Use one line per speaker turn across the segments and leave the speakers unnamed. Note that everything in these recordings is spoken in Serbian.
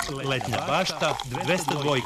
Letnja bašta 202.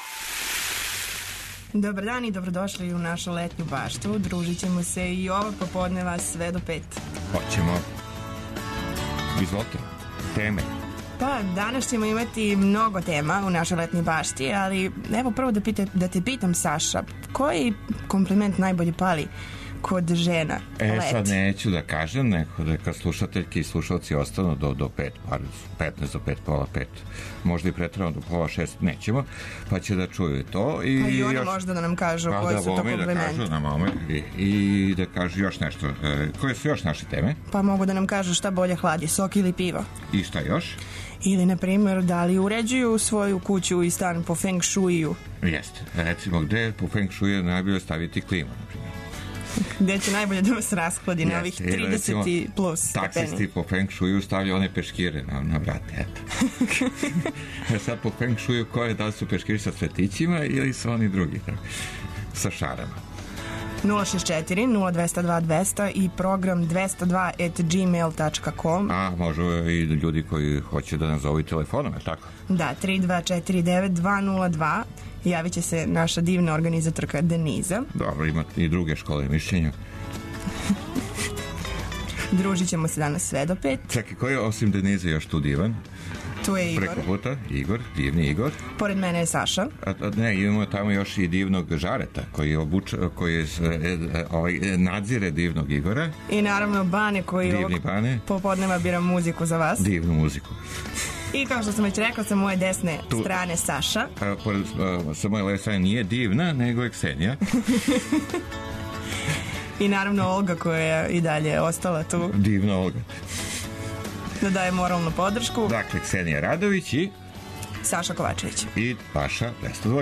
Dobar dan i dobrodošli u našu letnju baštu. Družit ćemo se i ovog popodneva sve do 5.
Hoćemo. Izvolite, teme.
Pa, danas ćemo imati mnogo tema u našoj letnjoj bašti, ali evo prvo da te pitam, Saša, koji kompliment najbolje pali kod žena? Let.
Sad neću da kažem, neko da kad slušateljki i slušalci ostanu do 5, 15 do 5, pola 5, možda i pretravno do pola 6, nećemo, pa će da čuju to.
I oni još, možda da nam kažu koji su to komplimenti.
Da kažu na moment i da kažu još nešto. Koje su još naše teme?
Pa mogu da nam kažu šta bolje hladi, sok ili pivo.
I šta još?
Ili, na primjer, da li uređuju svoju kuću i stan po feng shuiju.
Jeste. Recimo, gde po feng shuiju najbolje staviti klimu, na primjer.
Gde će najbolje da vas rashladi na ovih 30 plus stepeni.
Taksisti po feng shuiju stavlja one peškire na vrate, eto. Sad po feng shuiju koje, da li su peškiri sa cvetićima ili su oni drugi, tako, sa šarama.
064 0202 200 i program 202@gmail.com.
A, može i ljudi koji hoće da nas zovu telefonom, je tako?
Da, 3249 javit će se naša divna organizatorka Deniza.
Dobro, ima i druge škole mišljenja.
Družit ćemo se danas sve do 5.
Čekaj, ko je osim Denize još tu divan?
Tu je Igor.
Preko puta, Igor, divni Igor.
Pored mene je Saša.
Ne, imamo tamo još i divnog Žareta, koji nadzire divnog Igora.
I naravno Bane, koji popodneva bira muziku za vas.
Divnu muziku.
I kao što sam već rekla, sa moje desne strane Saša.
Sa moje leve strane nije divna, nego je Ksenija.
I naravno Olga, koja je i dalje ostala tu.
Divna Olga.
Da daje moralnu podršku.
Dakle, Ksenija Radović i
Saša Kovačević.
I Paša 202.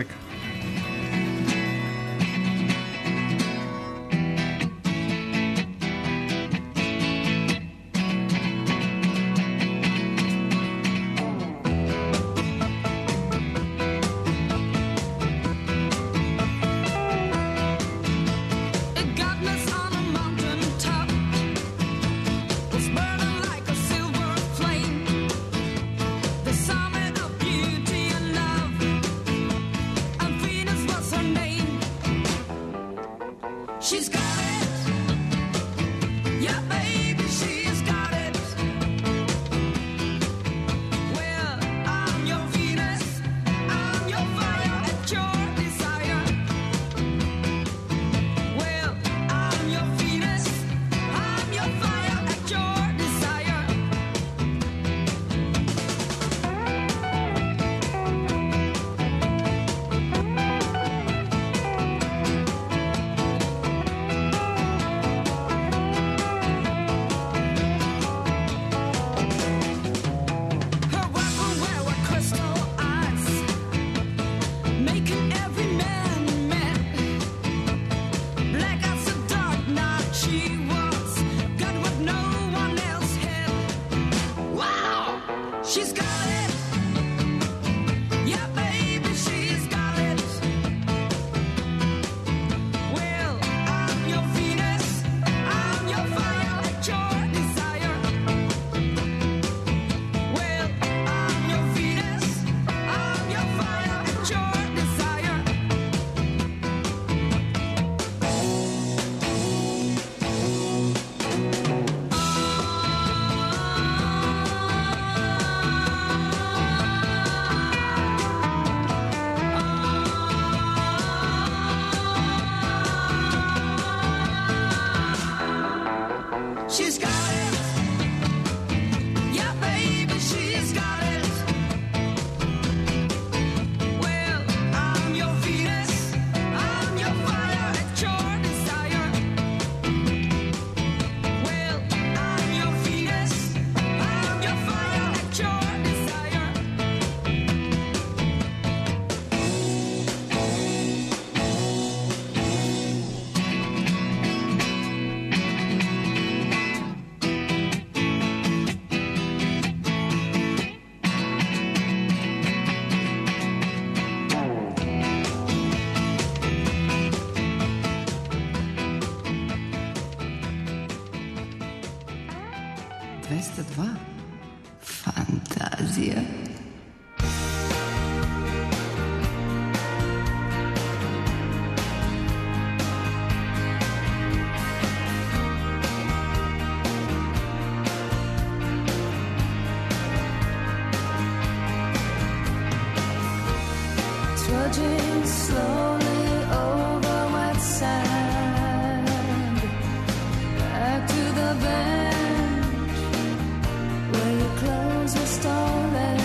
trudging slowly over wet sand, back to the bench where your clothes were stolen.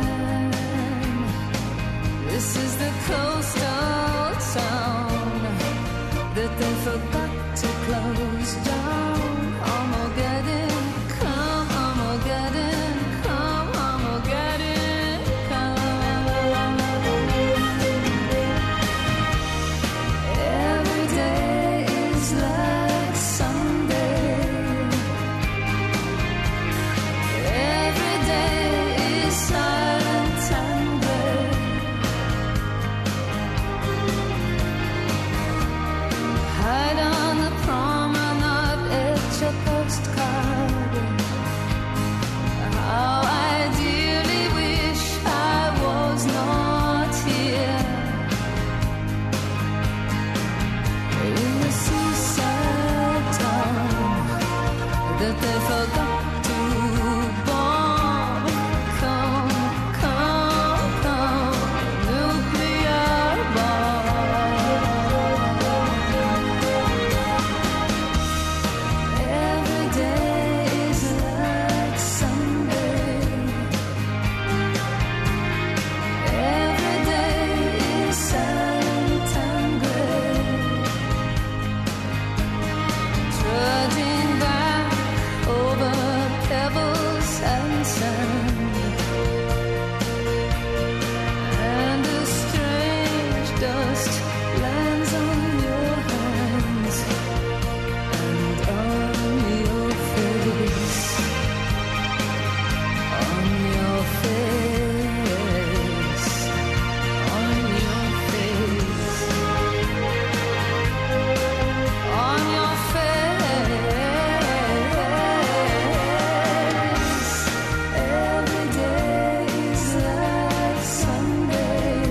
This is the coastal town that they forgot to close down. Armageddon, come Armageddon, come Armageddon, come. Every day is like Sunday. Every day is silent and gray. Hide on the promenade, etch a postcard. How I dearly wish I was not here. In the seaside town that they forgot to bomb. Come, come, come, nuclear bomb. Every day is like Sunday. Every day is silent and gray. Trudging back over pebbles and sand, and a strange dust lands on your hands and on your face, on your face, on your face, on your face. Every day is like Sunday.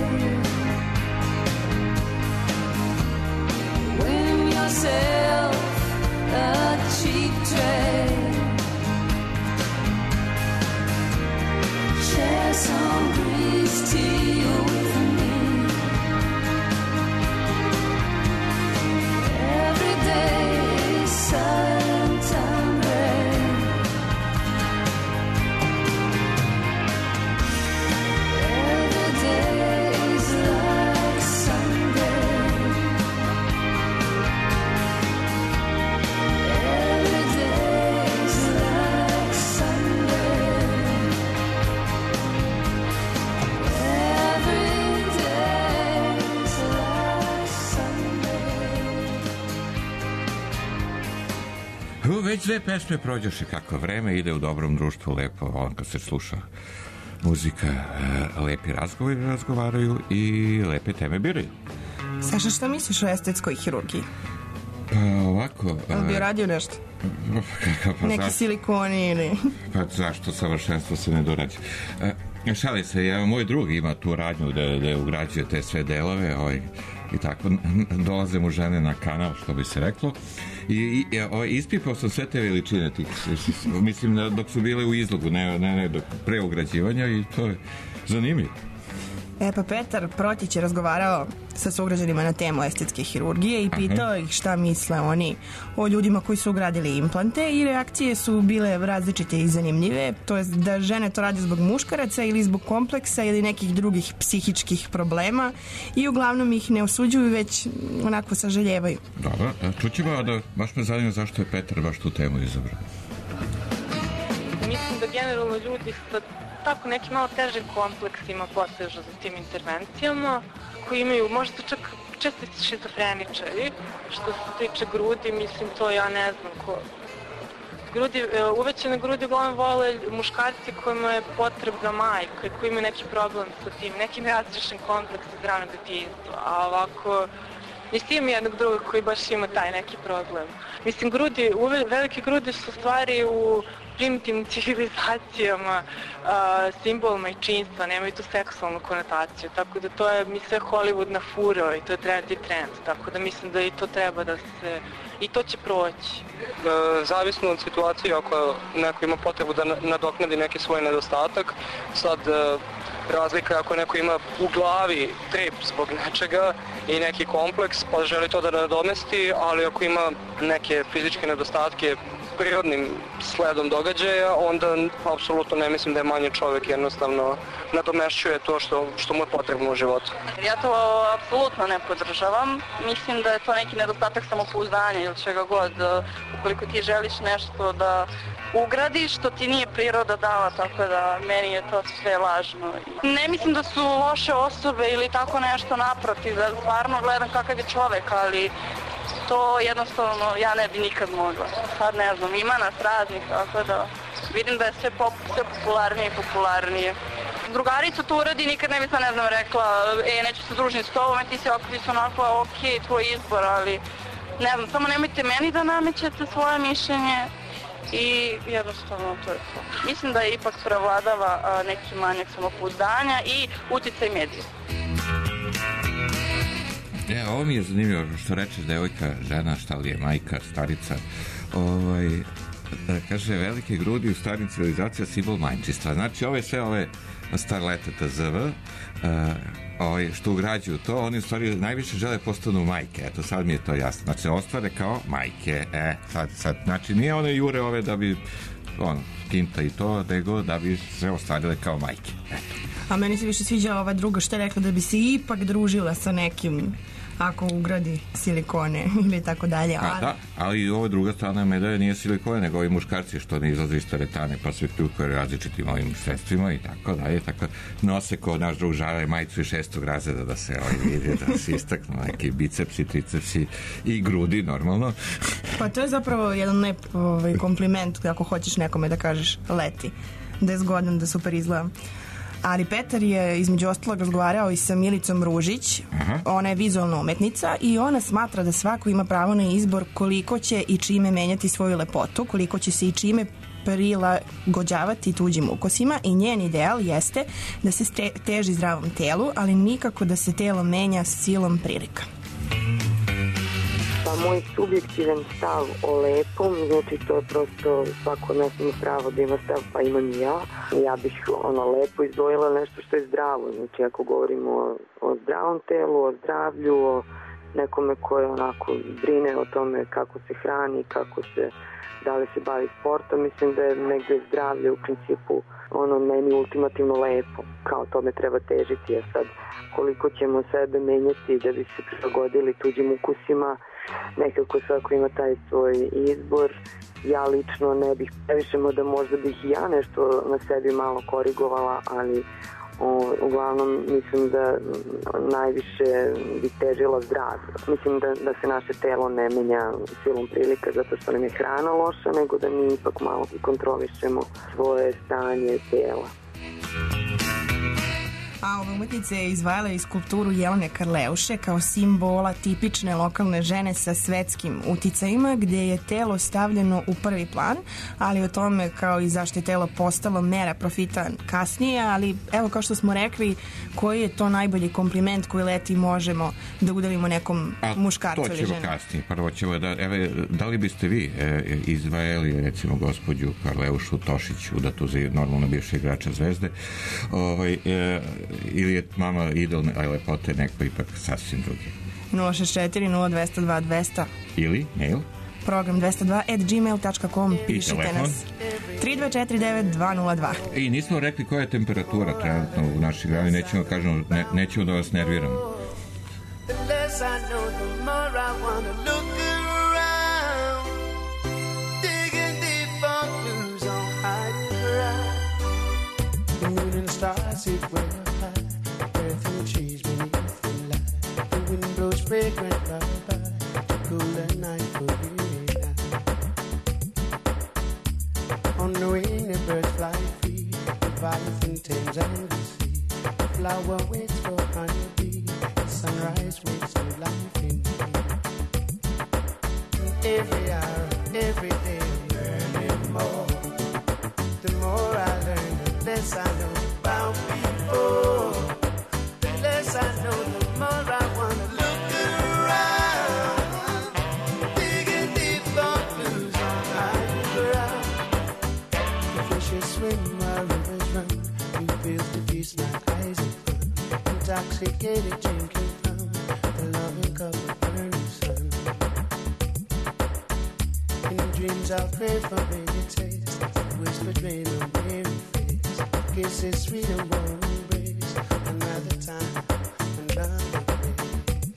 Win yourself a cheap train. Share some grease tea with me. Every day is silent and gray. Every day is like Sunday. Every day is like Sunday. Every day is like Sunday.
Već dve pesme prođoše, kako vreme ide u dobrom društvu, lepo, on kad se sluša muzika, lepi razgovori razgovaraju i lepe teme biraju.
Saša, šta misliš o estetskoj hirurgiji?
Pa ovako...
Jel bi radio nešto?
Pa
Neki silikoni ili...
Pa zašto savršenstvo se ne dorađe? Šali se, moj drug ima tu radnju da ugrađuje te sve delove i tako dolaze mu žene na kanal, što bi se reklo, i ispipao sam sve te veličine tih, mislim dok su bile u izlogu, ne pre ugrađivanja, i to je zanimljivo.
Pa Petar Protić je razgovarao sa sugrađanima na temu estetske hirurgije i pitao ih šta misle oni o ljudima koji su ugradili implante, i reakcije su bile različite i zanimljive, to je da žene to rade zbog muškaraca ili zbog kompleksa ili nekih drugih psihičkih problema, i uglavnom ih ne osuđuju, već onako sažaljevaju.
Dobro, čućemo, da baš me zanima zašto je Petar baš tu temu izabrao.
Mislim da generalno ljudi sa tako nekim malo težim kompleksima posežu za tim intervencijama, koji imaju, možda čak često šizofreničari. Što se tiče grudi, mislim, to ja ne znam ko. Uvećane grudi uglavnom vole muškarci kojima je potrebna majka i koji imaju neki problem sa tim, neki nerazrešen kompleks iz ranog detinjstva, a ovako mislim jednog drugog koji baš ima taj neki problem. Mislim, velike grudi su stvari u primitivnim civilizacijama simbol majčinstva, nemaju tu seksualnu konotaciju, tako da to je mi sve Hollywood nafurao i to je trenutni trend, tako da mislim da i to treba da se, i to će proći.
Zavisno od situacije, ako neko ima potrebu da nadoknadi neki svoj nedostatak, sad razlika je ako neko ima u glavi trip zbog nečega i neki kompleks pa želi to da nadomesti, ali ako ima neke fizičke nedostatke prirodnim sledom događaja, onda apsolutno ne mislim da je manji čovjek, jednostavno nadomešćuje to što mu je potrebno u životu.
Ja to apsolutno ne podržavam. Mislim da je to neki nedostatak samopouzdanja ili čega god. Ukoliko ti želiš nešto da ugradiš, što ti nije priroda dala, tako da meni je to sve lažno. Ne mislim da su loše osobe ili tako nešto, naprotiv, da stvarno gledam kakav je čovjek, ali to jednostavno ja ne bi nikad mogla. Sad ne znam, ima nas raznih, tako da vidim da je sve popularnije i popularnije. Drugarica to uradi, nikad ne bi sad, ne znam, rekla, neću se družiti s tobom, ti si onako, ok, tvoj izbor, ali ne znam, samo nemojte meni da namećete svoje mišljenje i jednostavno to je to. Mislim da je ipak prevladava neki manjak samopouzdanja i uticaj medija.
Ovo mi je zanimljivo što rečeš devojka, žena, šta li je, majka, starica. Kaže, velike grudi u starim civilizacija simbol majčinstva. Znači, sve ove starlete TZV što ugrađuju to, oni u stvari najviše žele postanu majke. Eto, sad mi je to jasno. Znači, ostvare kao majke. Sad, znači, nije one jure ove da bi kinta i to, nego da bi se ostvarile kao majke. Eto.
A meni se više sviđa ova druga što je rekla da bi se ipak družila sa nekim ako ugradi silikone ili tako dalje.
Da, ali ova druga strana medalje nije silikone, nego ovi muškarci što ne izlaze iz teretane, pa se kljukaju različitim ovim sredstvima i tako dalje. Tako nose ko naš drug Žara majicu i 6. razreda da se vidi, da se istaknu neki bicepsi, tricepsi i grudi, normalno.
Pa to je zapravo jedan lep kompliment ako hoćeš nekome da kažeš leti, da je zgodan, da super izgleda. Ali Petar je između ostalog razgovarao i sa Milicom Ružić. Ona je vizualna umetnica i ona smatra da svako ima pravo na izbor koliko će i čime menjati svoju lepotu, koliko će se i čime prilagođavati tuđim ukosima i njen ideal jeste da se teži zdravom telu, ali nikako da se telo menja silom prilika.
Pa moj subjektivan stav o lepom, znači to je prosto svako od nas ima pravo da ima stav, pa imam i ja. Ja bih lepo izdvojila nešto što je zdravo, znači ako govorimo o zdravom telu, o zdravlju, o nekome koje onako brine o tome kako se hrani, da li se bavi sportom, mislim da je negde zdravlje u principu meni ultimativno lepo, kao tome treba težiti, a sad koliko ćemo sebe menjati da bi se prilagodili tuđim ukusima, nekako svako ima taj svoj izbor. Ja lično ne bih previše, da možda bih i ja nešto na sebi malo korigovala, ali uglavnom mislim da najviše bi težila zdravlje. Mislim da se naše telo ne menja silom prilika zato što nam je hrana loša, nego da mi ipak malo kontrolišemo svoje stanje tela.
A ova umetnica je izvajala i skulpturu Jelene Karleuše kao simbola tipične lokalne žene sa svetskim uticajima, gdje je telo stavljeno u prvi plan, ali o tome kao i zašto je telo postalo mera profita kasnije, ali evo kao što smo rekli, koji je to najbolji kompliment koji leti možemo da udelimo nekom muškarcu ili ženu?
To ćemo kasnije. Prvo ćemo da li biste vi izvajali recimo gospođu Karleušu Tošić, udatu za normalno bivše igrača Zvezde, ili je mama idol lepote neko ipak sasvim drugi?
064-0202-200
ili mail
program 202@gmail.com. Pišite nas 3249-202.
I nismo rekli koja je temperatura trenutno u našoj grani, nećemo kažemo, nećemo da vas nerviramo.
The less I know, the more I wanna look around, digging deep for clues on hiding ground. The moon and the stars sit well high, earth and trees beneath the light. The wind blows fragrant lullaby, the cooler night for you and I. On the wing the birds fly free, the violet in Thames and the sea. The flower waits for honeybee, sunrise waits for life in me. Every hour, every day, I'm learning more. less I know about people. The less I know, the more I wanna look around. Digging deep for clues on higher ground. The fishes swim while rivers run. You feel the peace, my eyes are fun. Intoxicated drinking from the loving cup of burning sun. In dreams I'll pray for baby taste. Whispered rain on weary face. Kisses sweet and warm embrace. Another time, another place.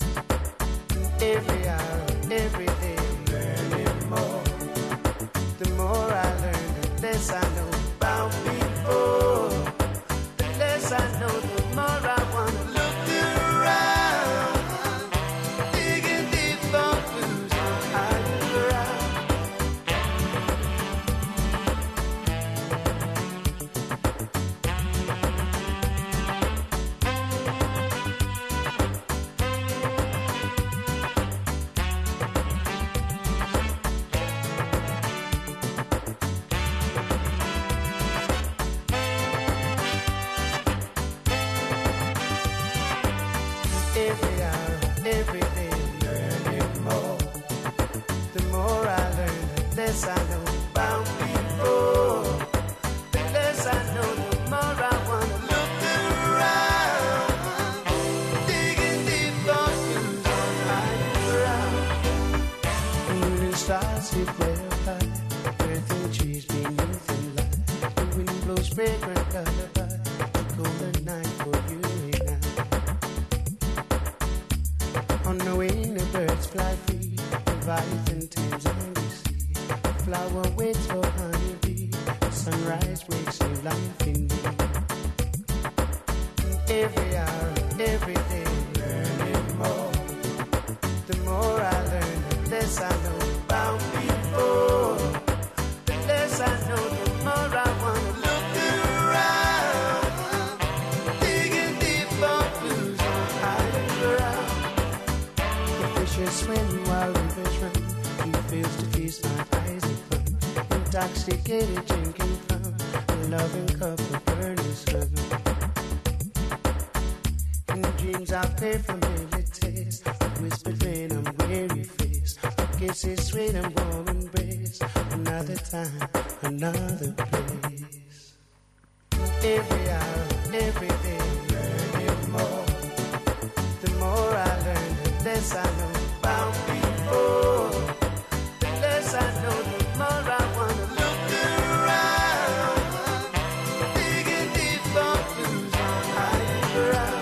Every hour, every day, learning more. The more I learn, the less I know about people. The less I know, the more I wanna look around. Digging deep for clues on higher ground. Every hour, every day, learning more. The more I learn, the less I know about people. The less I know, the more I wanna look around. Digging deep for clues on higher ground. The moon and stars sit way up high. Earth and trees beneath the light. The wind blows fragrant lullaby. The golden night for you and I. On the wing, the birds fly free. Leviathan tames and the sea. The flower waits for honeybee. The sunrise wakes new life in me. Every hour, every day, learning more. The more I learn, the less I know about people. The less I know, the more I wanna look around. Digging deep for clues on higher ground. The fishes swim while rivers run. You feels to feast my eyes in fun. Intoxicated drinking from the loving cup of burning sun. In dreams I pray for familiar taste. Whispered rain on weary face. Kisses sweet and warm embrace. Another time, another place. Every hour, every day, learning more. The more I learn, the less I know about people. The less I know, the more I wanna look around. Digging deep for clues on higher ground.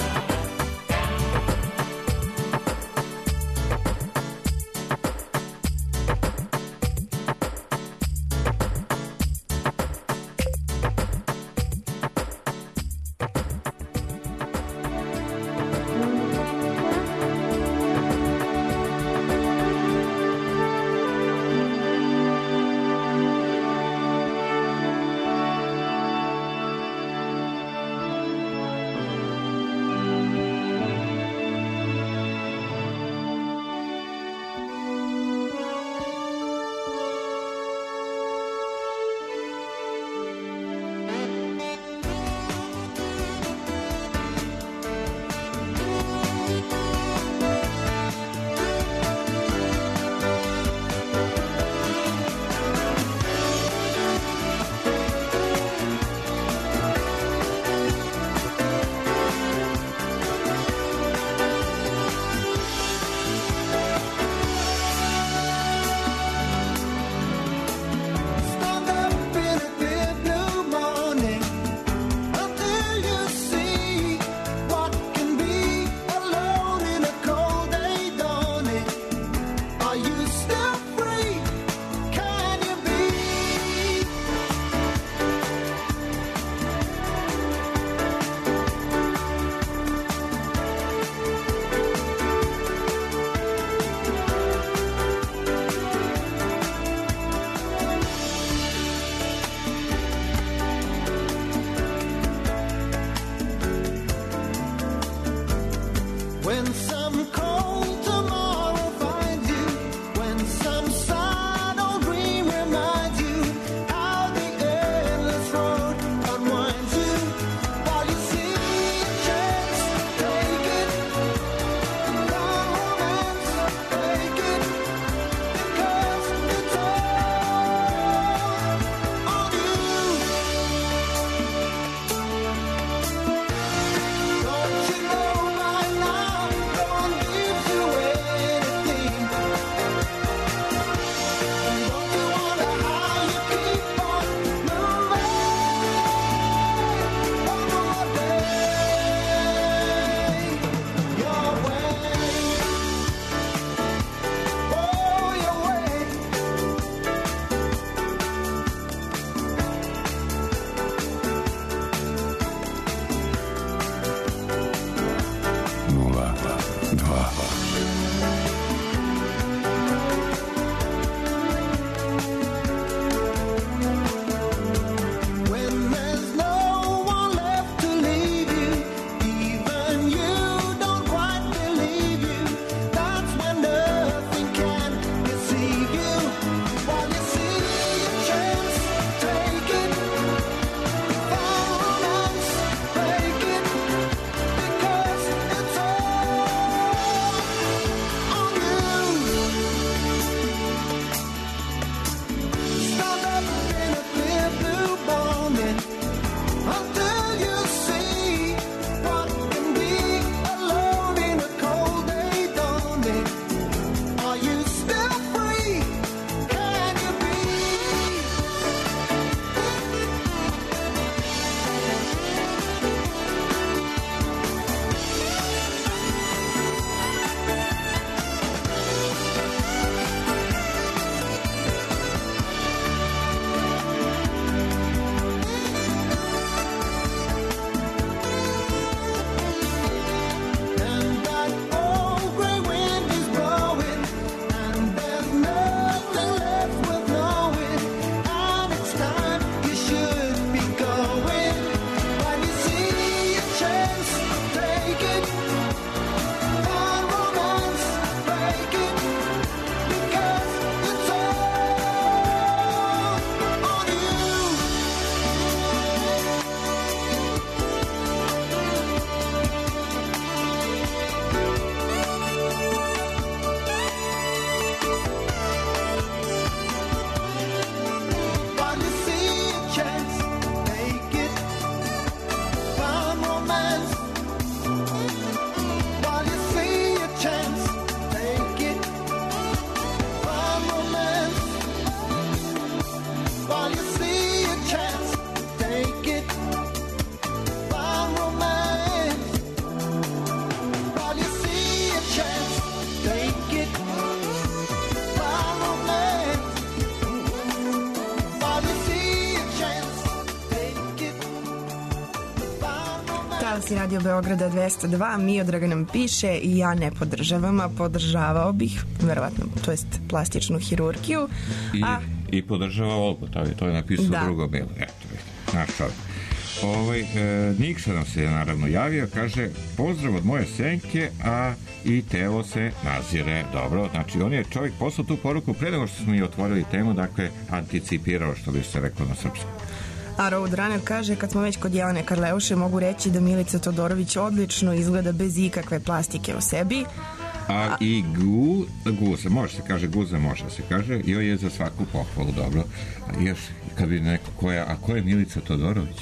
Taksi Radio Beograda 202, Miodraga nam piše i ja ne podržavam, a podržavao bih, verovatno, to jest plastičnu hirurgiju.
I podržava Olgu, to je napisao drugo bilo. Eto, naš čovjek. Nikša nam se naravno javio, kaže pozdrav od moje senke, a i telo se nazire. Dobro, znači on je čovjek poslao tu poruku pre nego što smo i otvorili temu, dakle anticipirao, što bi se reklo na srpskom.
A Roadrunner kaže, kad smo već kod Jelene Karleuše, mogu reći da Milica Todorović odlično izgleda bez ikakve plastike u sebi.
A i guza, može se kaže, guza može se kaže, joj je za svaku pohvalu, dobro. A još, kad bi neko ko je Milica Todorović?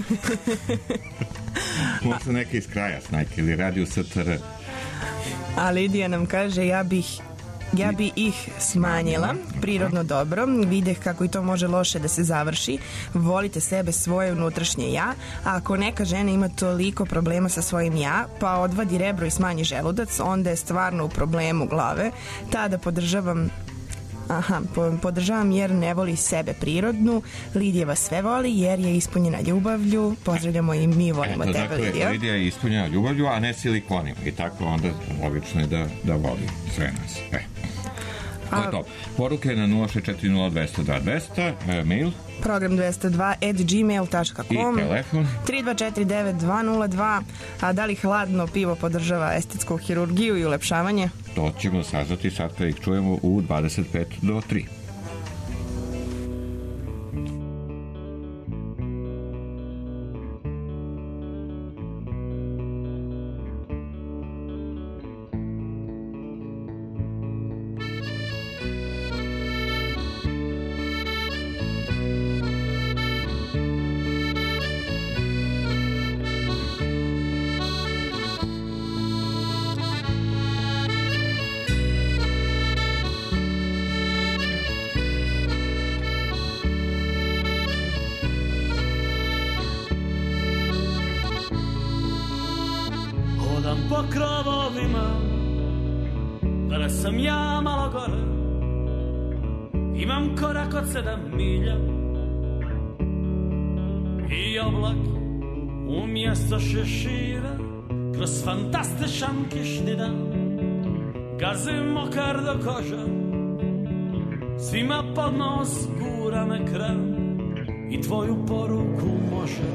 Možda neka iz kraja Snajke ili radi u STR.
A Lidija nam kaže, ja bi ih smanjila, prirodno dobro, videh kako i to može loše da se završi, volite sebe, svoje unutrašnje ja, a ako neka žena ima toliko problema sa svojim ja, pa odvadi rebro i smanji želudac, onda je stvarno u problemu glave, tada podržavam jer ne voli sebe prirodnu, Lidija vas sve voli jer je ispunjena ljubavlju, pozdravljamo i mi volimo tebe,
dakle,
Lidija.
Lidija je ispunjena ljubavlju, a ne silikonima i tako onda logično je da voli sve nas. To je to. Poruke na 0640200, mail
program202@gmail.com
i telefon
3249202. A da li hladno pivo podržava estetsku hirurgiju i ulepšavanje?
To ćemo saznati sad kad ih čujemo u 25 do 3.
Po krovovima, da sam ja malo gore, imam korak od 7 milja i oblak umjesto šešira kroz fantastičan kišni dan gazim mokar do koža, svima pod nos guram ekran i tvoju poruku može,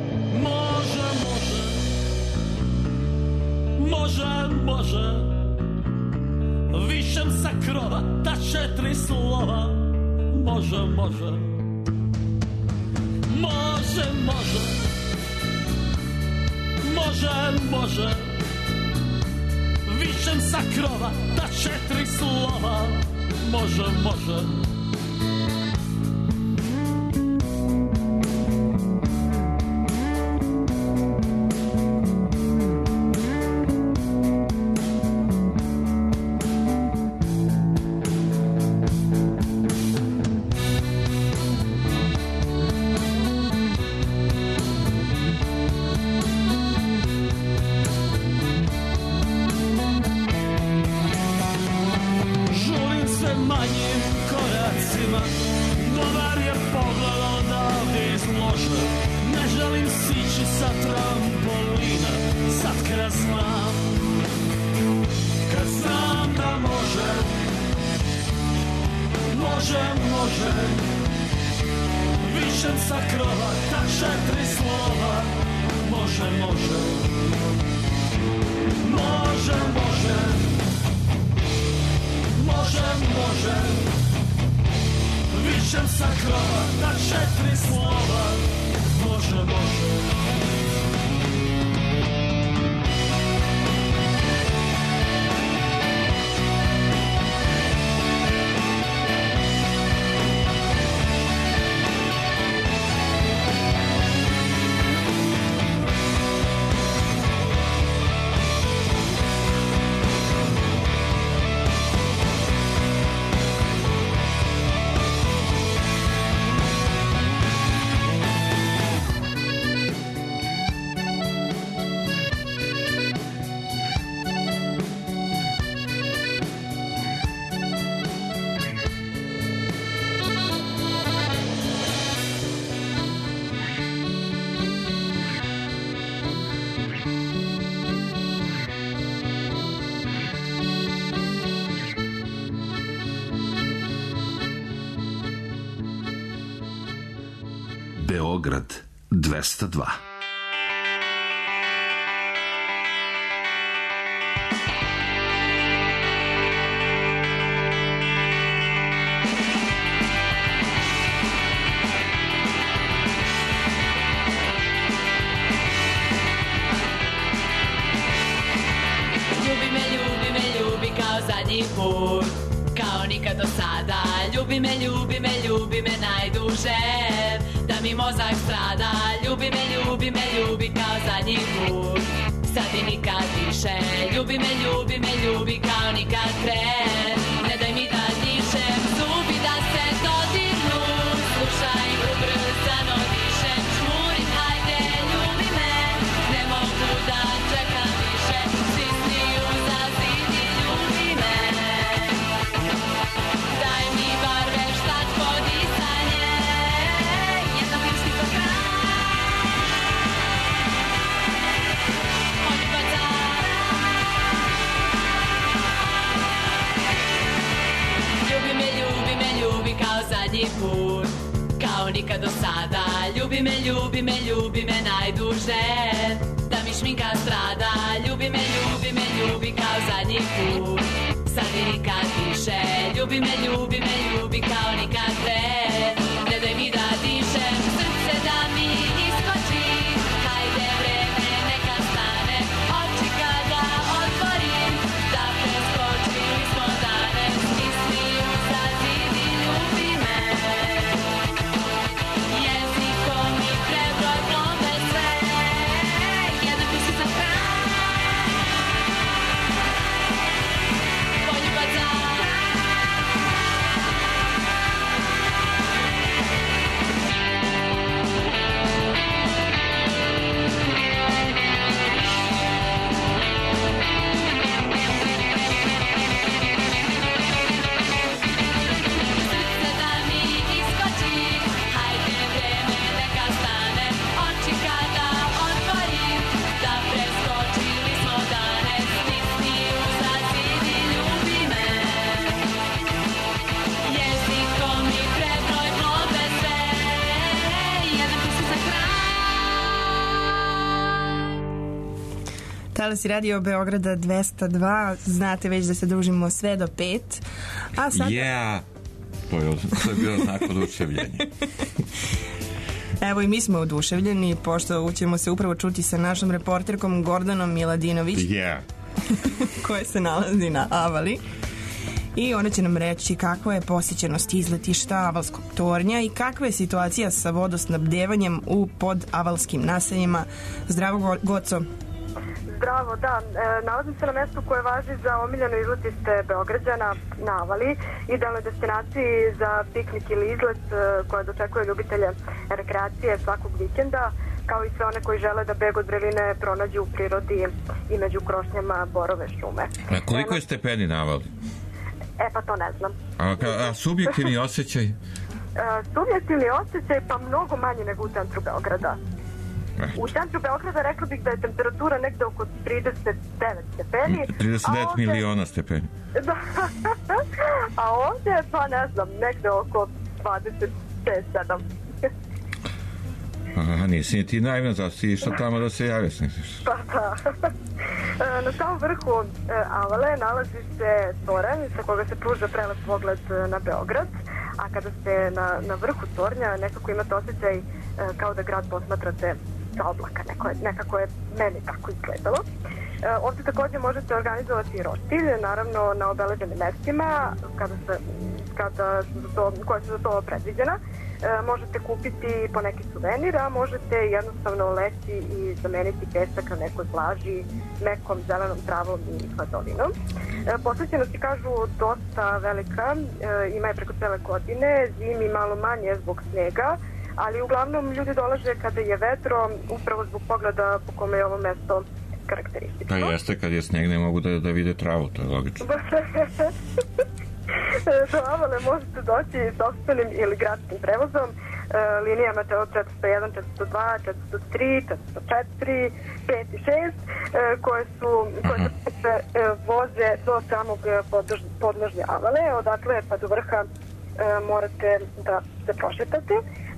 višem sa krova ta 4 slova, može višem sa krova ta 4 slova, može
Beograd 202.
Zadnji put, kao nikad do sada. Ljubi me, ljubi me najduže, da mi mozak strada. Ljubi me, ljubi kao zadnji put, sad i nikad više. Ljubi me, ljubi kao nikad pre, ne daj mi da dišem. Zubi da se dodirnu, slušaj ubrzano dišem. Žmurim, hajde, ljubi me, ne mogu da čekam više. Stisni uza zid i ljubi me, daj mi bar veštačko disanje, jedna bliski za kraj. Oni baca. Ljubi me, ljubi kao zadnji put, kao nikad do sada. Ljubi me, ljubi me najduže, da mi šminka strada. Ljubi me, ljubi kao zadnji put, sad i nikad više. Ljubi me, ljubi kao nikad pre, ne daj mi da dišem. Srce da mi iskoči, hajde vreme neka stane. Oči kada otvorim, da preskočili smo dane. Stisni uza zid i ljubi me, jezikom mi prebroj plombe sve, jedan piši za kraj. Poljubac za. Srce da mi iskoči, hajde vreme neka stane. Oči kada otvorim, da preskočili smo dane. Stisni uza zid i ljubi me, jezikom mi prebroj plombe sve, jedan piši za kraj.
Talasi radio Beograda 202, znate već da se družimo sve do 5. A sad...
Yeah! To je bio znak oduševljenja.
Evo i mi smo oduševljeni, pošto ćemo se upravo čuti sa našom reporterkom Gordanom Miladinović,
Yeah!
koja se nalazi na Avali. I ona će nam reći kakva je posjećenost izletišta Avalskog tornja i kakva je situacija sa vodosnabdevanjem u podavalskim naseljima. Zdravo, Goco.
Zdravo, da. Nalazim se na mestu koje važi za omiljeno izletište Beograđana na Avali, idealnoj destinaciji za piknik ili izlet koja dočekuje ljubitelje rekreacije svakog vikenda, kao i sve one koji žele da beg od vreline pronađu u prirodi i među krošnjama borove šume.
A koliko je stepeni na Avali?
Pa to ne znam.
A subjektivni osjećaj?
Subjektivni osjećaj pa mnogo manji nego u centru Beograda. U centru Beograda rekla bih da je temperatura negde oko 39 stepeni.
39 miliona stepeni.
Da. A ovdje, pa ne znam, negde oko 26-7.
Aha, nisi ni ti naivna, zato si išla tamo da se javiš.
Pa da. Na samom vrhu Avale nalazi se toranj sa koga se pruža prelep pogled na Beograd, a kada ste na vrhu tornja nekako imate osjećaj kao da grad posmatrate sa oblaka, nekako je meni tako izgledalo. Ovdje također možete organizovati roštilj, naravno na obeleženim mestima koja su za to predviđena. Možete kupiti po neki suvenir, a možete jednostavno leći i zameniti pesak na nekoj plaži mekom zelenom travom i hladovinom. Posvećenost je, kažu, dosta velika, ima je preko cele godine, zimi malo manje zbog snega, ali uglavnom ljudi dolaze kada je vetro, upravo zbog pogleda po kome je ovo mesto karakteristično.
Pa jeste, kad je sneg ne mogu da vide travu, to je logično.
Do Avale možete doći sopstvenim ili gradskim prevozom, linijama 401, 402, 403, 404, 5 i 6, koje se voze do samog podnožja Avale, odakle pa do vrha morate da se prošetate.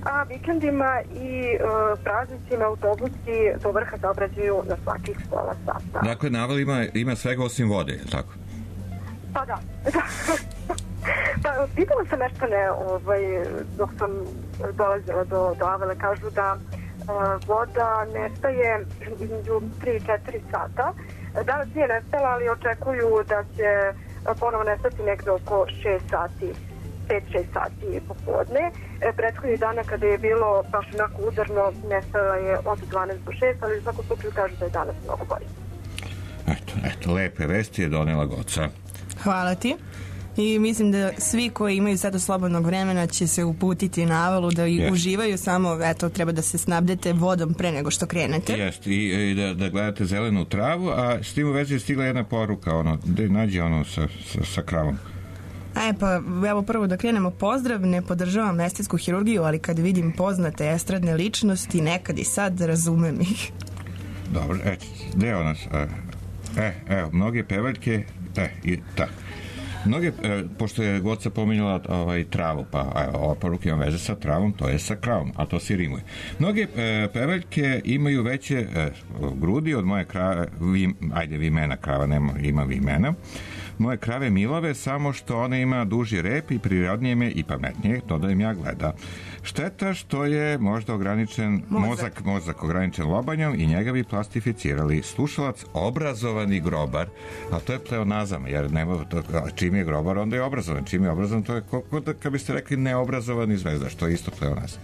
a vikendima i praznicima autobusi do vrha saobraćaju na svakih pola sata.
Dakle, naval ima svega osim vode, je li tako?
Pa da. Pa, pitala sam meštane dok sam dolazila do Avele, kažu da voda nestaje između 3 i 4 sata. Danas nije nestala, ali očekuju da će ponovo nestati negde oko 6 sati, 5-6 sati popodne. Prethodnih dana kada je bilo baš onako udarno, nestala je od 12 do 6, ali u svakom slučaju kažu da je danas mnogo bolje.
Eto, lepe vesti je donela Goca.
Hvala ti. I mislim da svi koji imaju sada slobodnog vremena će se uputiti na Avalu da uživaju, samo eto, treba da se snabdete vodom pre nego što krenete.
Jeste, i da gledate zelenu travu, a s tim u vezi je stigla jedna poruka, da nađe sa kravom.
Pa evo prvo da krenemo, pozdrav, ne podržavam estetsku hirurgiju, ali kad vidim poznate estradne ličnosti, nekad i sad razumem ih.
Dobro, gde je ona? Evo, mnoge pevaljke, mnoge, pošto je Goca pominjala travu, pa ova poruka ima veze sa travom, to je sa kravom, a to se rimuje. Mnoge pevaljke imaju veće grudi od moje krave, vimena krava, ima vimena. Moje krave milave, samo što ona ima duži rep i prirodnije me i pametnije, to da im ja gleda. Šteta što je možda ograničen mozak ograničen lobanjom i njega bi plastificirali. Slušalac obrazovani grobar, a to je pleonazam, jer čim je grobar, onda je obrazovan. Čim je obrazovan, to je kad biste rekli neobrazovani zvezda, što je isto pleonazam.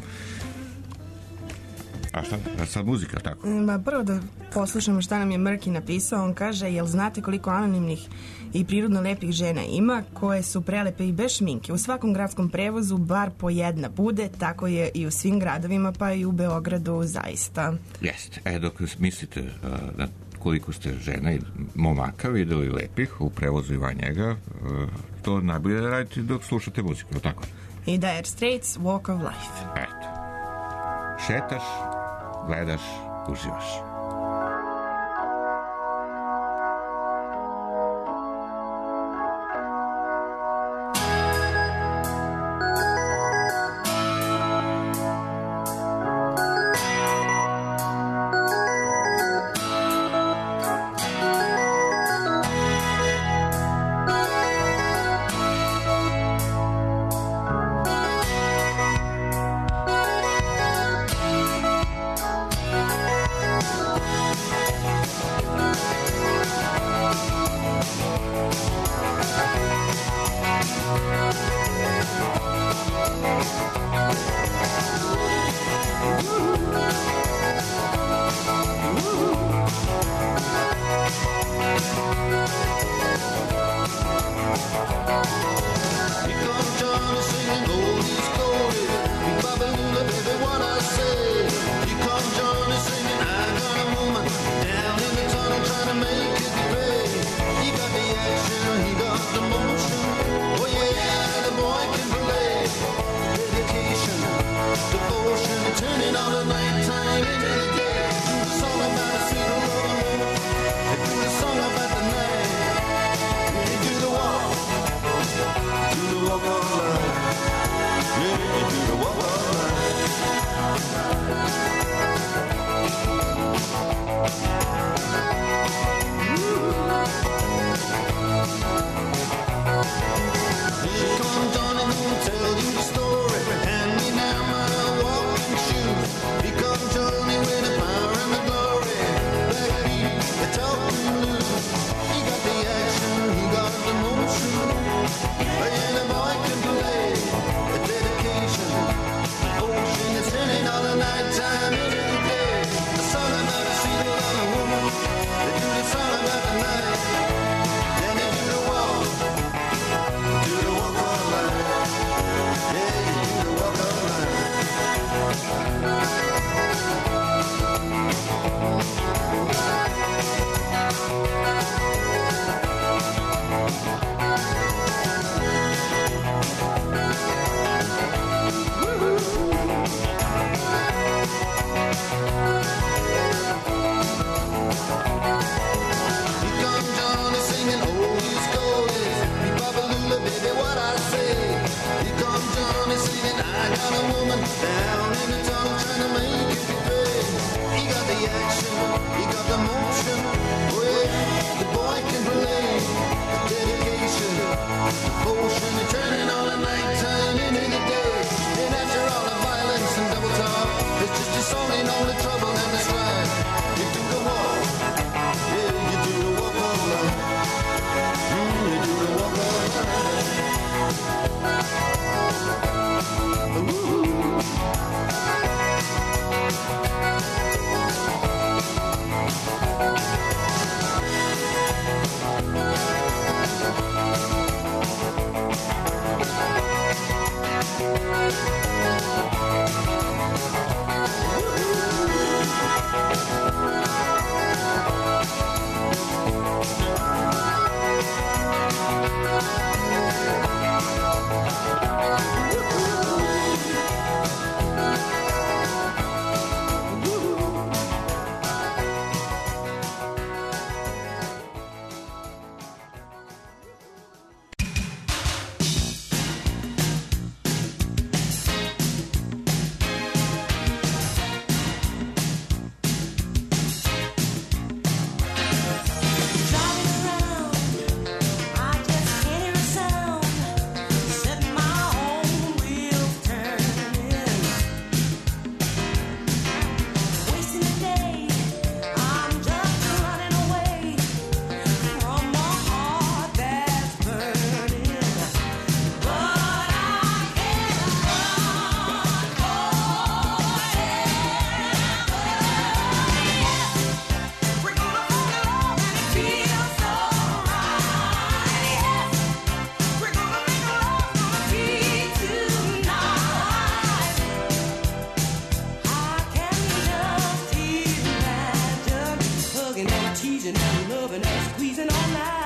A šta? Sad muzika, tako?
Prvo da poslušamo šta nam je Mrki napisao. On kaže, jel znate koliko anonimnih i prirodno lepih žena ima, koje su prelepe i bez šminke? U svakom gradskom prevozu bar po jedna bude, tako je i u svim gradovima, pa i u Beogradu zaista.
Jeste. Dok mislite koliko ste žena i momaka videli lepih u prevozu i van njega, to najbolje da radite dok slušate muziku, tako?
I Dire Straits, Walk of Life.
Eto. Šetaš, gledaš, uživaš.
squeezing all night.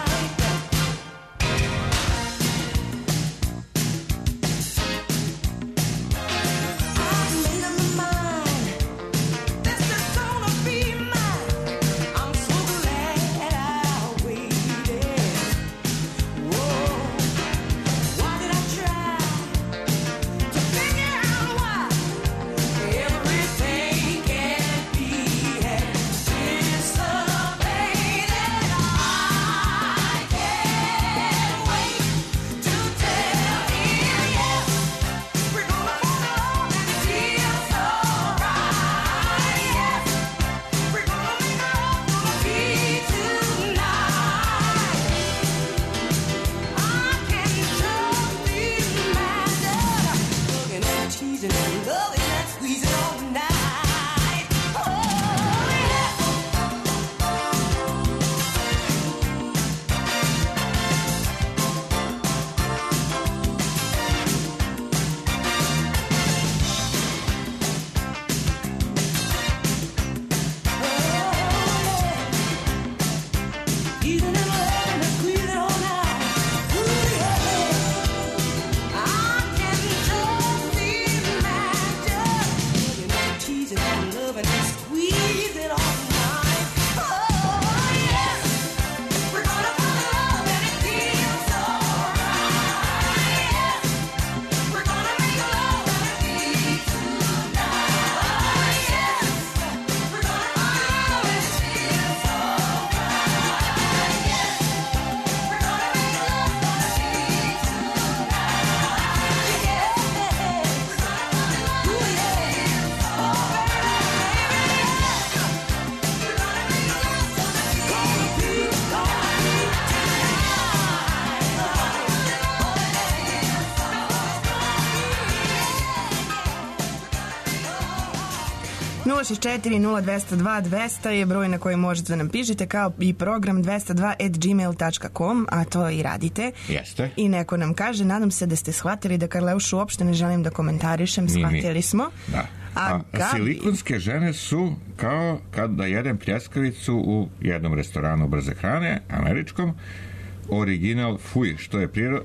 (064 0202 200) je broj na koji možete da nam pišete, kao i program 202@gmail.com, a to i radite.
Jeste.
I neko nam kaže, nadam se da ste shvatili da Karleušu uopšte ne želim da komentarišem, shvatili smo.
Da.
A
silikonske žene su kao kad da jedem pljeskavicu u jednom restoranu brze hrane, američkom, original fuj, što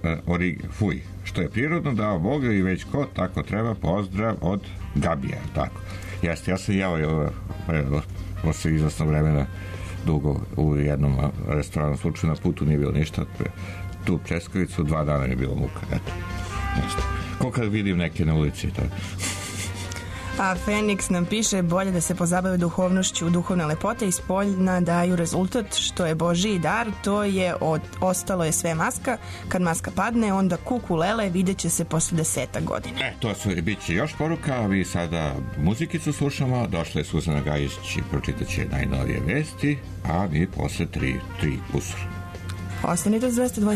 je prirodno dao Bog i već ko tako treba, pozdrav od Gabija, tako. Jeste, ja sam jeo posle izvasno vremena dugo u jednom restoranu, slučaju na putu nije bilo ništa, tu pljeskavicu 2 dana je bilo muka, eto. Jeste. Ko kad vidim neke na ulici, to.
A Feniks nam piše, bolje da se pozabave duhovnošću, duhovne lepote i spoljna daju rezultat, što je Božiji dar, to je ostalo je sve maska, kad maska padne, onda kuku lele, vidjet će se posle 10 godina.
To su, bit će još poruka, a vi sada muzikicu slušamo, došla je Suzana Gajić i pročitat će najnovije vesti, a mi posle 3 kusur.
Ostanite s 202.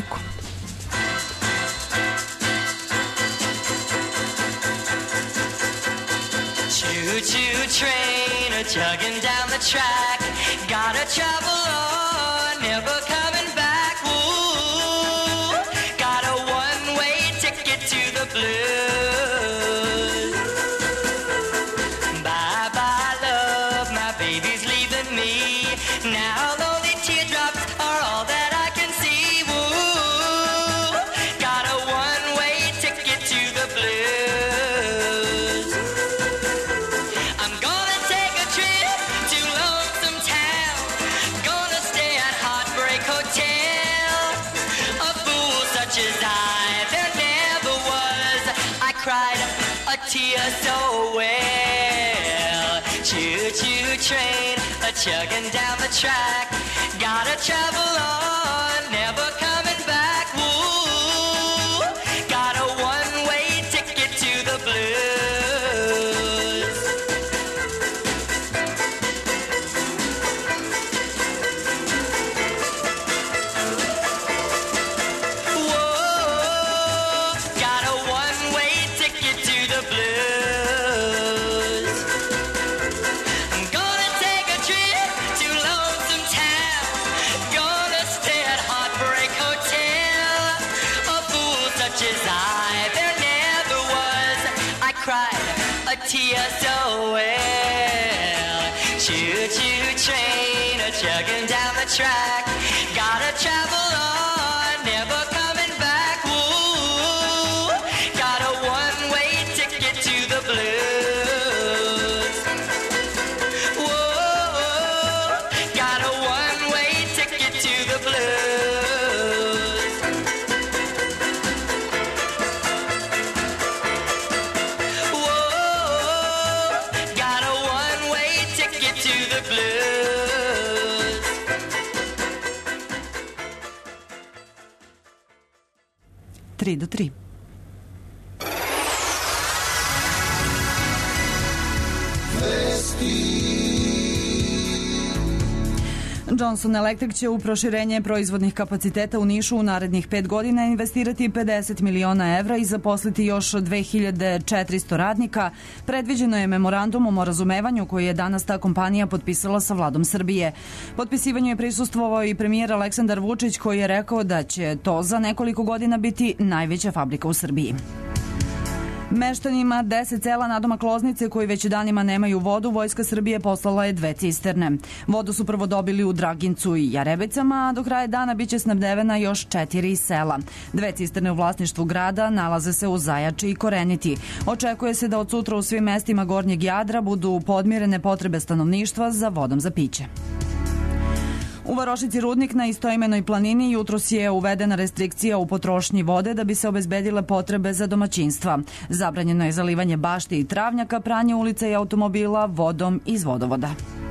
Choo-choo train a-chugging down the track. Gotta travel on, never coming back. Ooh, got a one-way ticket to the blues. Bye-bye, love, my baby's leaving me. Now lonely teardrops are all that I can see. Ooh, got a one-way ticket to the blues. I'm gonna take a trip to Lonesome Town. Gonna stay at Heartbreak Hotel. A fool such as I, there never was. I cried a tear so well. Choo-choo train, a-chugging down the track. Gotta travel on, never coming back. Ooh, got a one-way ticket to the blues. Whoa, got a one-way ticket to the blues. I'm gonna take a trip to Lonesome Town. Gonna stay at Heartbreak Hotel. A fool such as I, there never was. I cried a tear so well. Choo-choo train, a chugging down the track. Gotta travel on, never coming back. Ooh, got a one-way ticket to the blues. Whoa, got a one-way ticket to the blues. Whoa, got a one-way ticket to the blues.
3 do 3. Johnson Electric će u proširenje proizvodnih kapaciteta u Nišu u narednih 5 godina investirati 50 miliona evra i zaposliti još 2400 radnika. Predviđeno je memorandumom o razumevanju koji je danas ta kompanija potpisala sa vladom Srbije. Potpisivanju je prisustvovao i premijer Aleksandar Vučić koji je rekao da će to za nekoliko godina biti najveća fabrika u Srbiji. Meštanima 10 sela nadomak Loznice koji već danima nemaju vodu, Vojska Srbije poslala je 2 cisterne. Vodu su prvo dobili u Dragincu i Jarebecama, a do kraja dana biće snabdevena još 4 sela. 2 cisterne u vlasništvu grada nalaze se u Zajači i Koreniti. Očekuje se da od sutra u svim mestima Gornjeg Jadra budu podmirene potrebe stanovništva za vodom za piće. U Varošici Rudnik na istoimenoj planini jutros je uvedena restrikcija u potrošnji vode da bi se obezbedile potrebe za domaćinstva. Zabranjeno je zalivanje bašti i travnjaka, pranje ulica i automobila vodom iz vodovoda.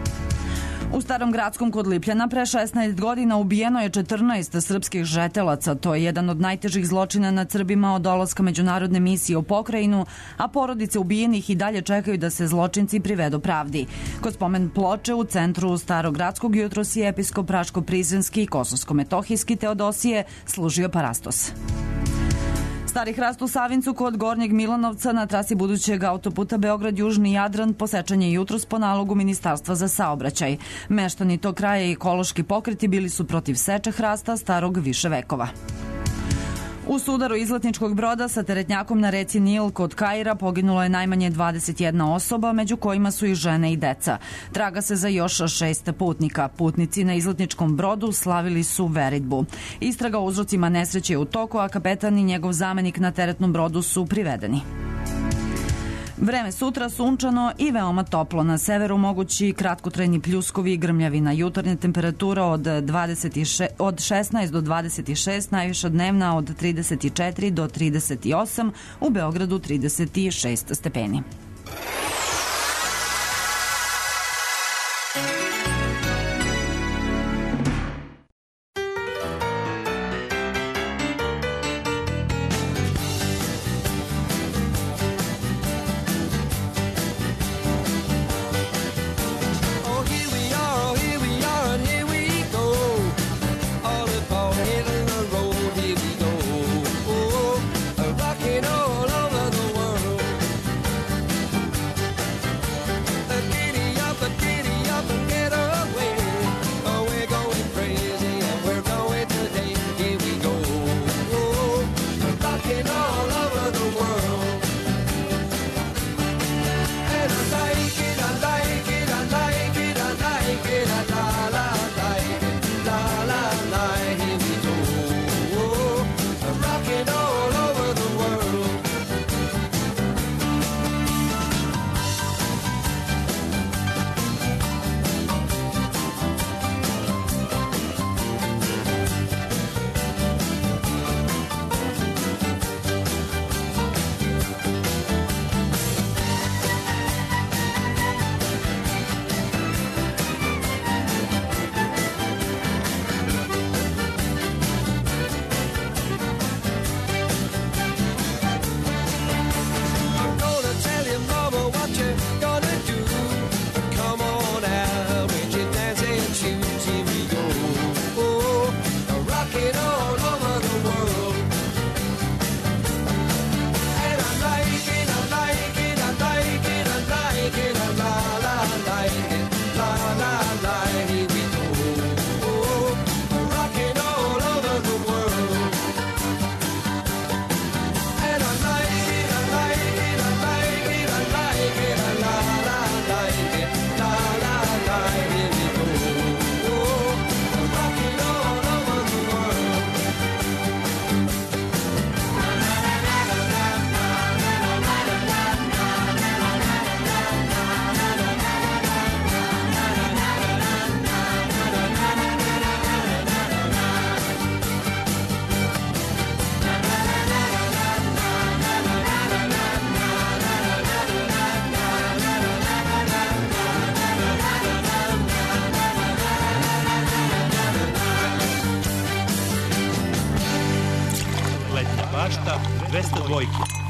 U Starom Gradskom kod Lipljana pre 16 godina ubijeno je 14 srpskih žetelaca. To je jedan od najtežih zločina nad Srbima od dolaska međunarodne misije u pokrajinu, a porodice ubijenih i dalje čekaju da se zločinci privedu pravdi. Kod spomen ploče u centru Starog Gradskog jutros je episkop Raško-Prizrenski i Kosovsko-Metohijski Teodosije služio parastos. Stari hrast u Savincu kod Gornjeg Milanovca na trasi budućeg autoputa Beograd-Južni Jadran posečan je jutros po nalogu Ministarstva za saobraćaj. Meštani tog kraja i ekološki pokreti bili su protiv seče hrasta starog više vekova. U sudaru izletničkog broda sa teretnjakom na reci Nil kod Kaira poginulo je najmanje 21 osoba, među kojima su i žene i deca. Traga se za još 6 putnika. Putnici na izletničkom brodu slavili su veritbu. Istraga o uzrocima nesreće je u toku, a kapetan i njegov zamenik na teretnom brodu su privedeni. Vreme sutra sunčano i veoma toplo. Na severu mogući kratkotrajni pljuskovi i grmljavina. Jutarnja temperatura od 16 do 26, najviša dnevna od 34 do 38, u Beogradu 36 stepeni.
Bašta 202.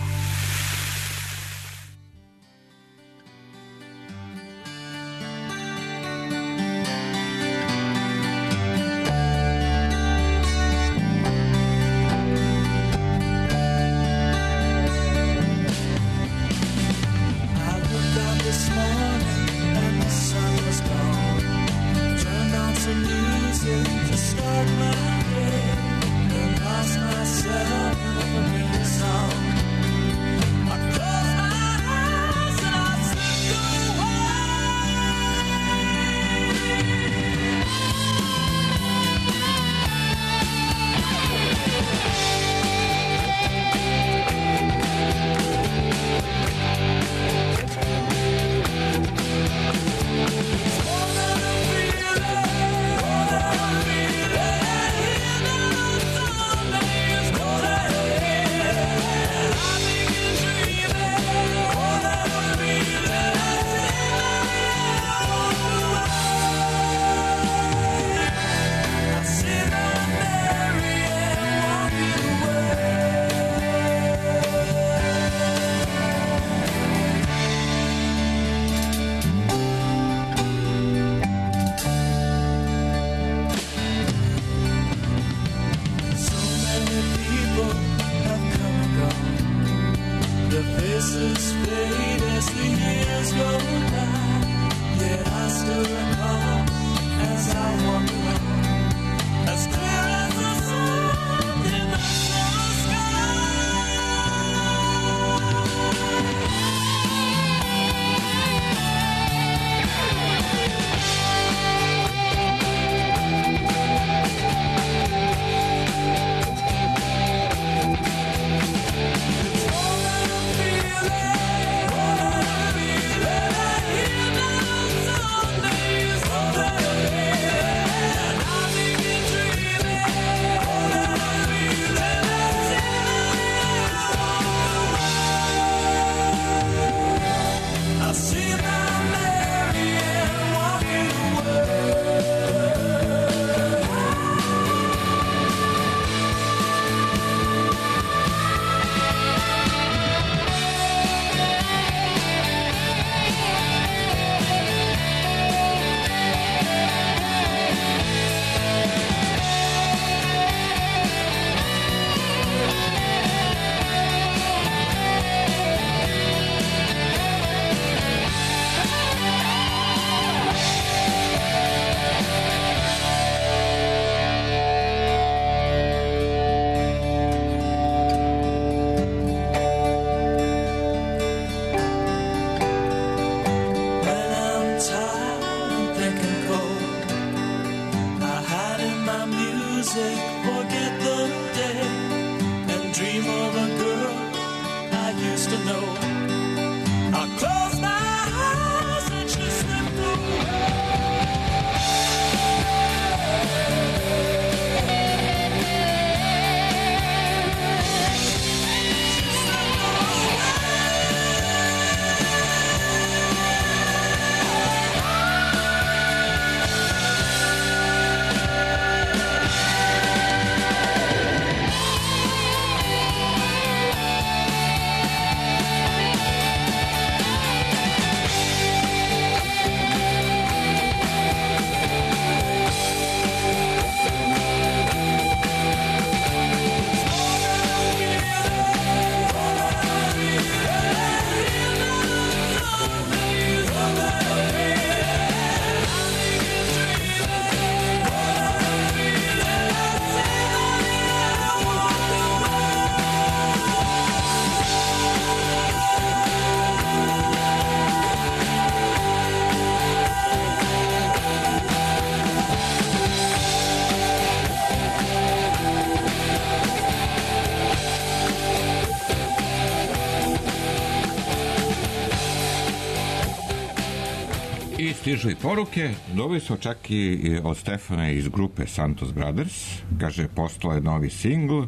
I stižu i poruke, dobili smo čak i od Stefana iz grupe Santos Brothers, kaže poslao je novi singl,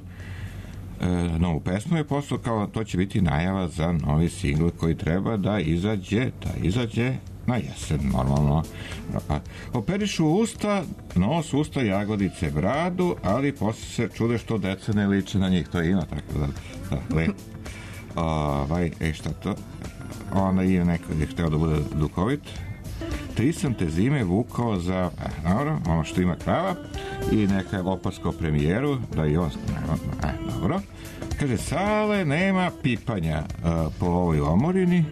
novu pesmu je poslao, kao to će biti najava za novi singl koji treba da izađe na jesen, normalno. Operišu usta, nos, usta, jagodice, bradu, ali posle se čude što deca ne liče na njih. To ima tako da lepo. Šta to? Onda je neko je hteo da bude duhovit. 3 sam te zime vukao za, dobro, ono što ima krava, i neka je opaska o premijeru, da i on, dobro. Kaže, Sale, nema pipanja po ovoj omorini,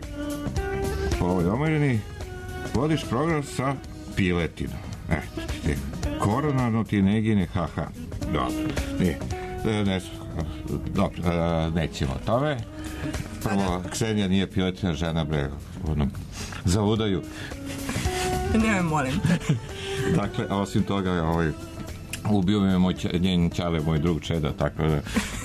vodiš program sa piletinom. Koronarno ti ne gine, haha. Dobro, nećemo o tome. Prvo, Ksenija nije piletina žena, bre, zavudaju.
Ne, molim.
Dakle, osim toga, ubio me njen ćale, moj drug Čeda, tako da...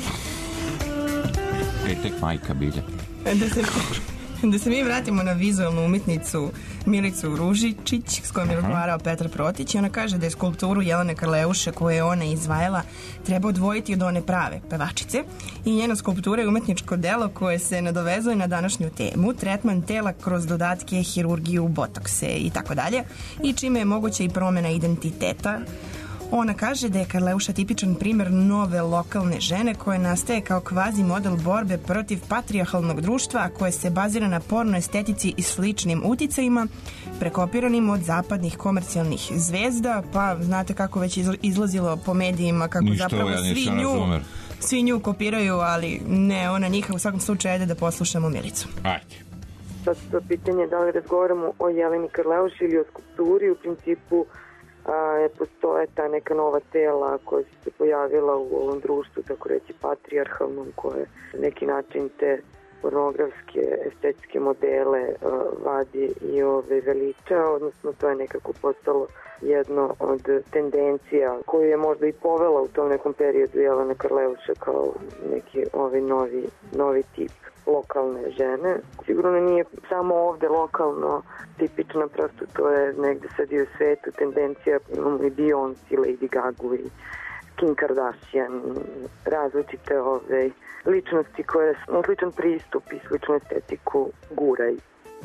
tek majka bilja.
Da se mi vratimo na vizualnu umetnicu Milicu Ružičić, s kojom je razgovarao Petar Protić, i ona kaže da je skulpturu Jelene Karleuše, koju je ona izvajala, treba odvojiti od one prave pevačice, i njena skulptura je umetničko delo koje se nadovezuje na današnju temu, tretman tela kroz dodatke, hirurgiju, botokse i tako dalje, i čime je moguća i promena identiteta. Ona kaže da je Karleuša tipičan primjer nove lokalne žene koja nastaje kao kvazi model borbe protiv patrijarhalnog društva, a koje se bazira na porno estetici i sličnim uticajima prekopiranim od zapadnih komercijalnih zvezda, pa znate kako već izlazilo po medijima kako
ništa,
zapravo
ja
svi nju kopiraju, ali ne ona njih. U svakom slučaju ajde da poslušamo Milicu.
Ajde.
Sad to pitanje da li razgovaramo o Jeleni Karleuši ili o skulpturi. U principu postoje ta neka nova tela koja su se pojavila u ovom društvu, tako reći patrijarhalnom, koje na neki način te pornografske estetske modele vadi i veliča, odnosno to je nekako postalo jedno od tendencija koju je možda i povela u tom nekom periodu Jelena Karleuša kao neki novi tip lokalne žene. Sigurno nije samo ovde lokalno tipična, prosto to je negde sad i u svetu tendencija. Imamo i Beyoncé, i Lady Gaga, i Kim Kardashian, različite ličnosti koje sličan pristup i sličnu estetiku guraju.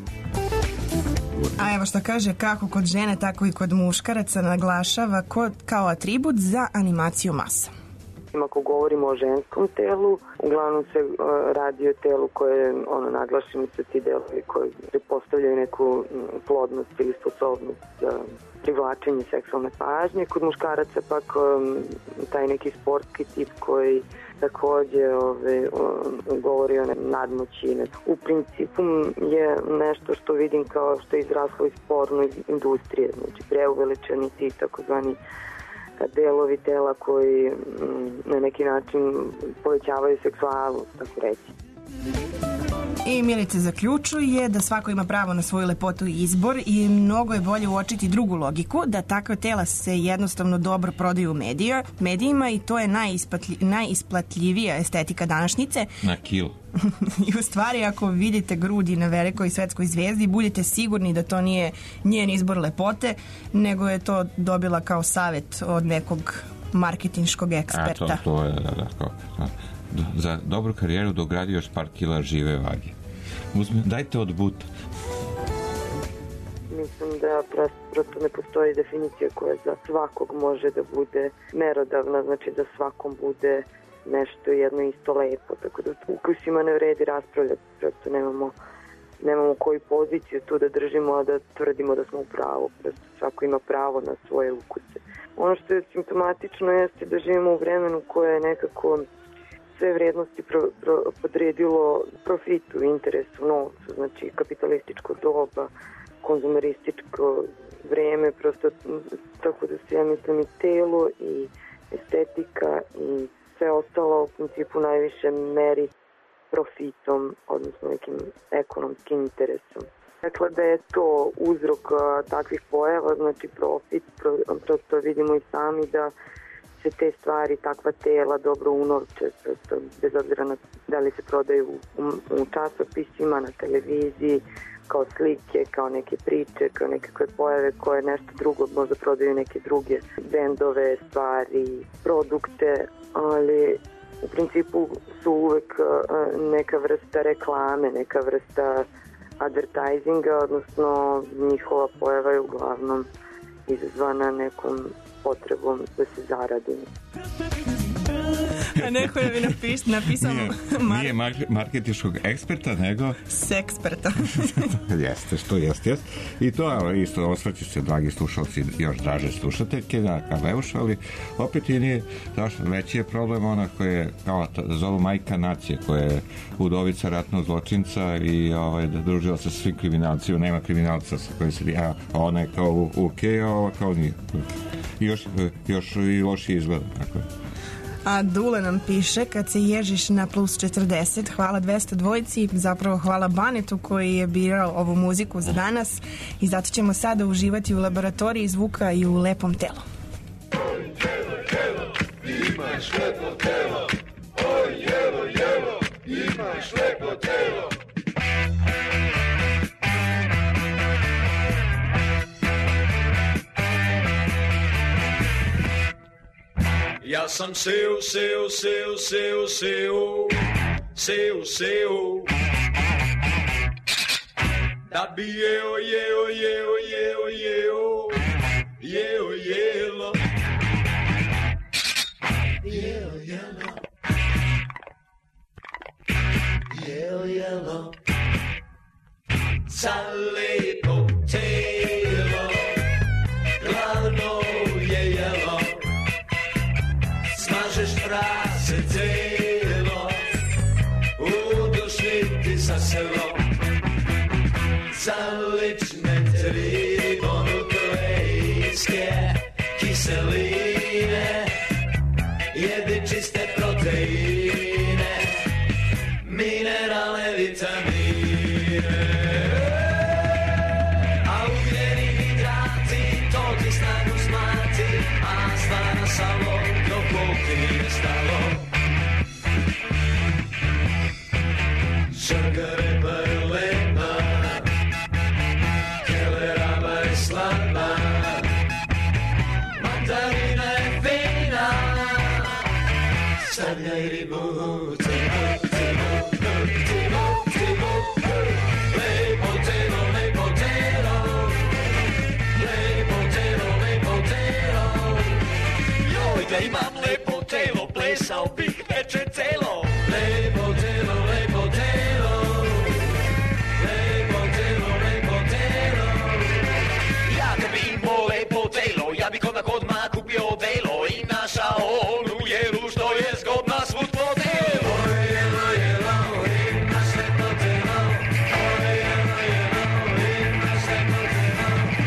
A evo što kaže, kako kod žene, tako i kod muškaraca naglašava kao atribut za animaciju masa.
Ako govorimo o ženskom telu, uglavnom se radi o telu koje naglašeni su ti delovi koji postavljaju neku plodnost ili sposobnost za privlačenje seksualne pažnje. Kod muškaraca pak taj neki sportski tip koji takođe govori o nadmoći. U principu je nešto što vidim kao što je izraslo iz porno industrije, znači preuveličeni ti takozvani delovi tela koji na neki način povećavaju seksualnost, tako reći.
I Milica zaključuje da svako ima pravo na svoju lepotu i izbor i mnogo je bolje uočiti drugu logiku, da takva tela se jednostavno dobro prodaju u medijima i to je najisplatljivija estetika današnjice.
Na kilu.
I u stvari ako vidite grudi na velikoj svetskoj zvezdi, budite sigurni da to nije njen izbor lepote, nego je to dobila kao savjet od nekog marketinškog eksperta.
To je, za dobru karijeru dogradi još par kila žive vage. Dajte od buta.
Mislim da prosto ne postoji definicija koja za svakog može da bude merodavna, znači da svakom bude nešto jedno isto lepo, tako da ukusima ne vredi raspravljati, prosto nemamo koju poziciju tu da držimo, a da tvrdimo da smo u pravu, prosto svako ima pravo na svoje ukuse. Ono što je simptomatično jeste da živimo u vremenu koje je nekako sve vrednosti podredilo profitu, interesu, novcu, znači kapitalističko doba, konzumerističko vreme, prosto tako da se ja mislim i telo i estetika i sve ostalo u principu najviše meri profitom, odnosno nekim ekonomskim interesom. Dakle, da je to uzrok takvih pojava, znači profit, prosto vidimo i sami da se te stvari, takva tela dobro unovče, prosto bez obzira na da li se prodaju u časopisima, na televiziji, kao slike, kao neke priče, kao nekakve pojave koje nešto drugo, možda prodaju neke druge brendove, stvari, produkte, ali u principu su uvek neka vrsta reklame, neka vrsta advertisinga, odnosno njihova pojava je uglavnom izazvana nekom potrebom da se zaradi.
A neko je mi napisao...
Nije marketinškog eksperta, nego...
Seksperta.
Jeste, što jeste. I to isto osvrću se, dragi slušalci, još draže slušateljke na Karleušu, ali opet i nije zašto. Veći je problem ona koja je, kao zovu majka nacije, koja je udovica ratnog zločinca i družila se sa svim kriminalcima, nema kriminalca sa kojim se... A ona je kao a ova kao nije. I još i loši izgleda, tako je.
A Dule nam piše, kad se ježiš na plus 40, hvala 202, zapravo hvala Banetu koji je birao ovu muziku za danas i zato ćemo sada uživati u laboratoriji zvuka i u lepom telu.
Imaš lepo telo, oj jelo, jelo, imaš lepo telo. Ja sam seo da bi jeo jelo za lepo telo glavno je jelo. Smažeš prase celo, uduši ti sa selom. Za lične tribonukleinske kiseline, jedi čiste proteine, mineralne vitamine. A ugljeni hidrati, to ti snagu smati, a stvarno samo dok Bog ti nije stalo. Šargareba je lepa, keleraba je slaba, mandarina je fina, sad ga i ribu da imam lepo telo, plesao bih večer celo. Lepo telo, lepo telo, lepo telo, lepo telo. Ja kad bi imao lepo telo, ja bih odmah kupio odelo i našao onu jelu što je zgodna svud po telu. Oj, jelo, jelo, imaš lepo telo. Oj, jelo, jelo, imaš lepo telo.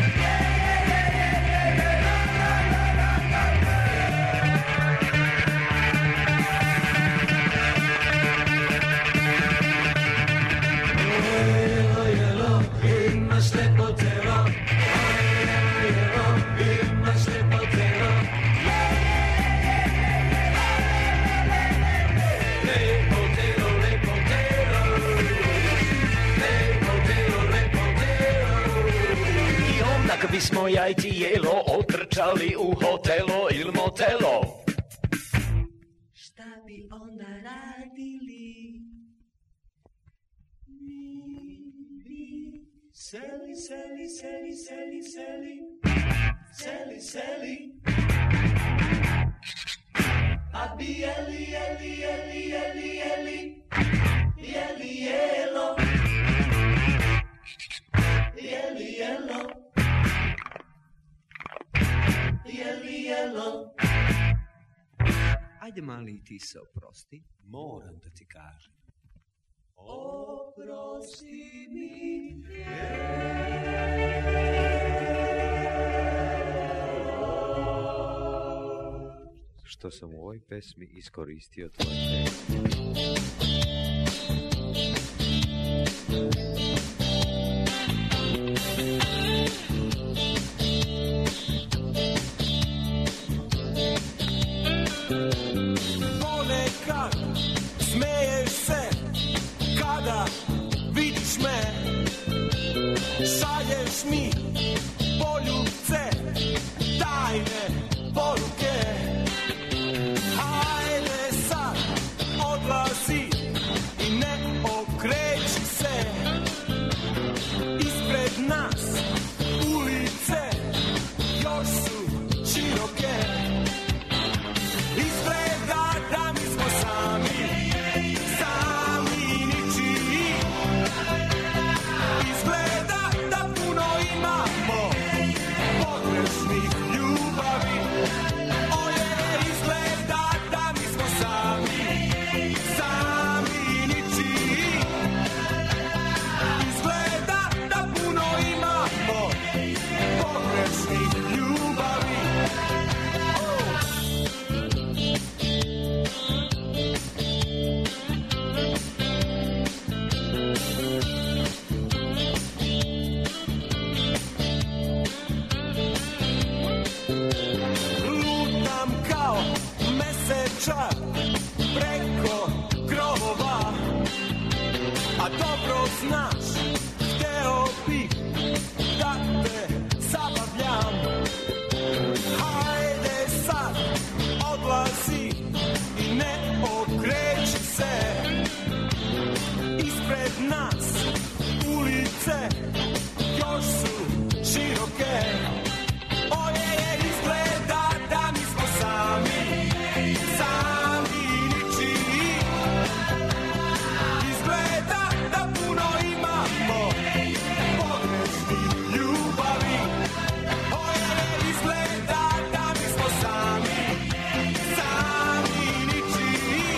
Imaš lepo telo, imaš lepo telo. Lepo telo, lepo telo, lepo telo, lepo telo. I onda kad bismo ja i ti jelo otrčali u hotelo ili motelo, šta bi onda radili? Seli, seli, seli, seli, seli, seli, seli. A bi jeli, jeli, jeli, jeli, jeli, jeli jelo, jeli jelo, jeli jelo.
Ajde mali ti se oprosti, moram da ti kažem.
Oprosti mi
što sam u ovoj pesmi iskoristio tvoje teme.
Ponekad smeješ se kada vidiš me, šalješ mi poljubce, tajne poruke. Hajde sad, odlazi i ne okreći se, čar preko krovova, a dobro znaš, hteo bih da te zabavljam. Hajde sad, odlazi i ne okreći se. Ispred nas ulice još su široke. Oje, izgleda da mi smo sami, sami ničiji. Izgleda da puno imamo pogrešnih ljubavi. Oje, izgleda da mi smo sami, sami ničiji.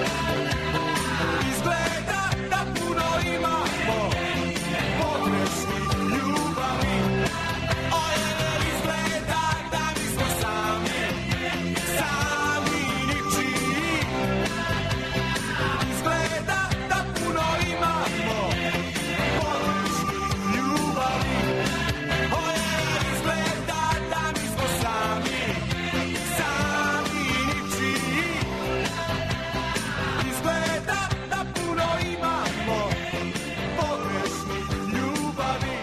Izgleda da puno imamo pogrešnih ljubavi. Oje, izgleda da mi smo sami, sami ničiji. Izgleda da puno imamo pogrešnih ljubavi. Oje, izgleda da mi smo sami, sami ničiji. Izgleda da puno imamo pogrešnih ljubavi.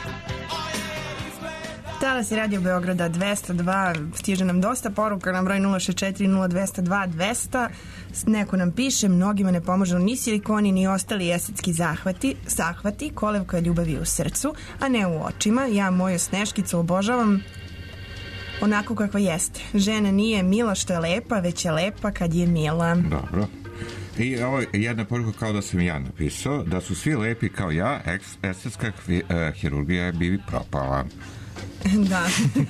Talas je Radio Beograda 202, stiže nam dosta poruka na broj 064 0202 200. Neko nam piše, mnogima ne pomažu ni silikoni ni ostali estetski zahvati, kolevka ljubavi u srcu, a ne u očima. Ja moju Sneškicu obožavam onako kakva jeste. Žena nije mila što je lepa, već je lepa kad je mila.
Dobro. I ovo je jedna poruka kao da sam ja napisao, da su svi lepi kao ja, estetska hirurgija bi propala.
Da.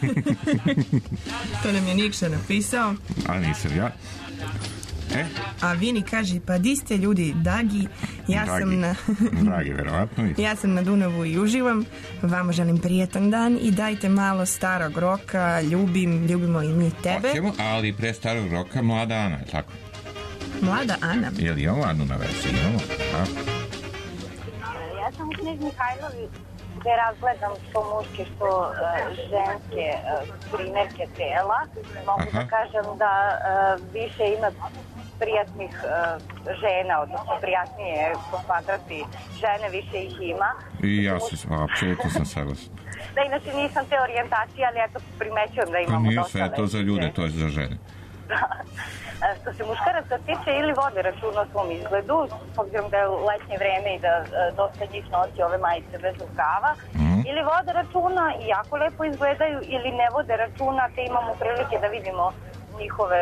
To nam je Nikša napisao.
A nisam ja.
A Vini kaže, pa di ste ljudi, Dagi,
Dragi, verovatno.
Ja sam na Dunavu i uživam, vama želim prijetan dan i dajte malo starog roka, ljubimo i mi tebe.
Hoćemo, ali pre starog roka Mlada Ana, je tako?
Mlada Ana?
Je li imamo Anu na verziji? Imamo?
Ja sam u Knez Mihajlovi gde razgledam što muške, što ženske primerke tela. Mogu da kažem da više ima prijatnih žena, odnosno prijatnije posmatrati žene, više ih ima.
I ja se, apsolutno sam saglasan.
Da, inače nisam te orijentacije, ali eto primećujem da
Pa
imamo
nije
dosta
sve to za ljude, to je za žene.
Da. Što se muškaraca tiče, ili vode računa o svom izgledu, s obzirom da je letnje vreme i da dosta njih nosi ove majice bez rukava, ili vode računa i jako lepo izgledaju, ili ne vode računa, te imamo prilike da vidimo njihove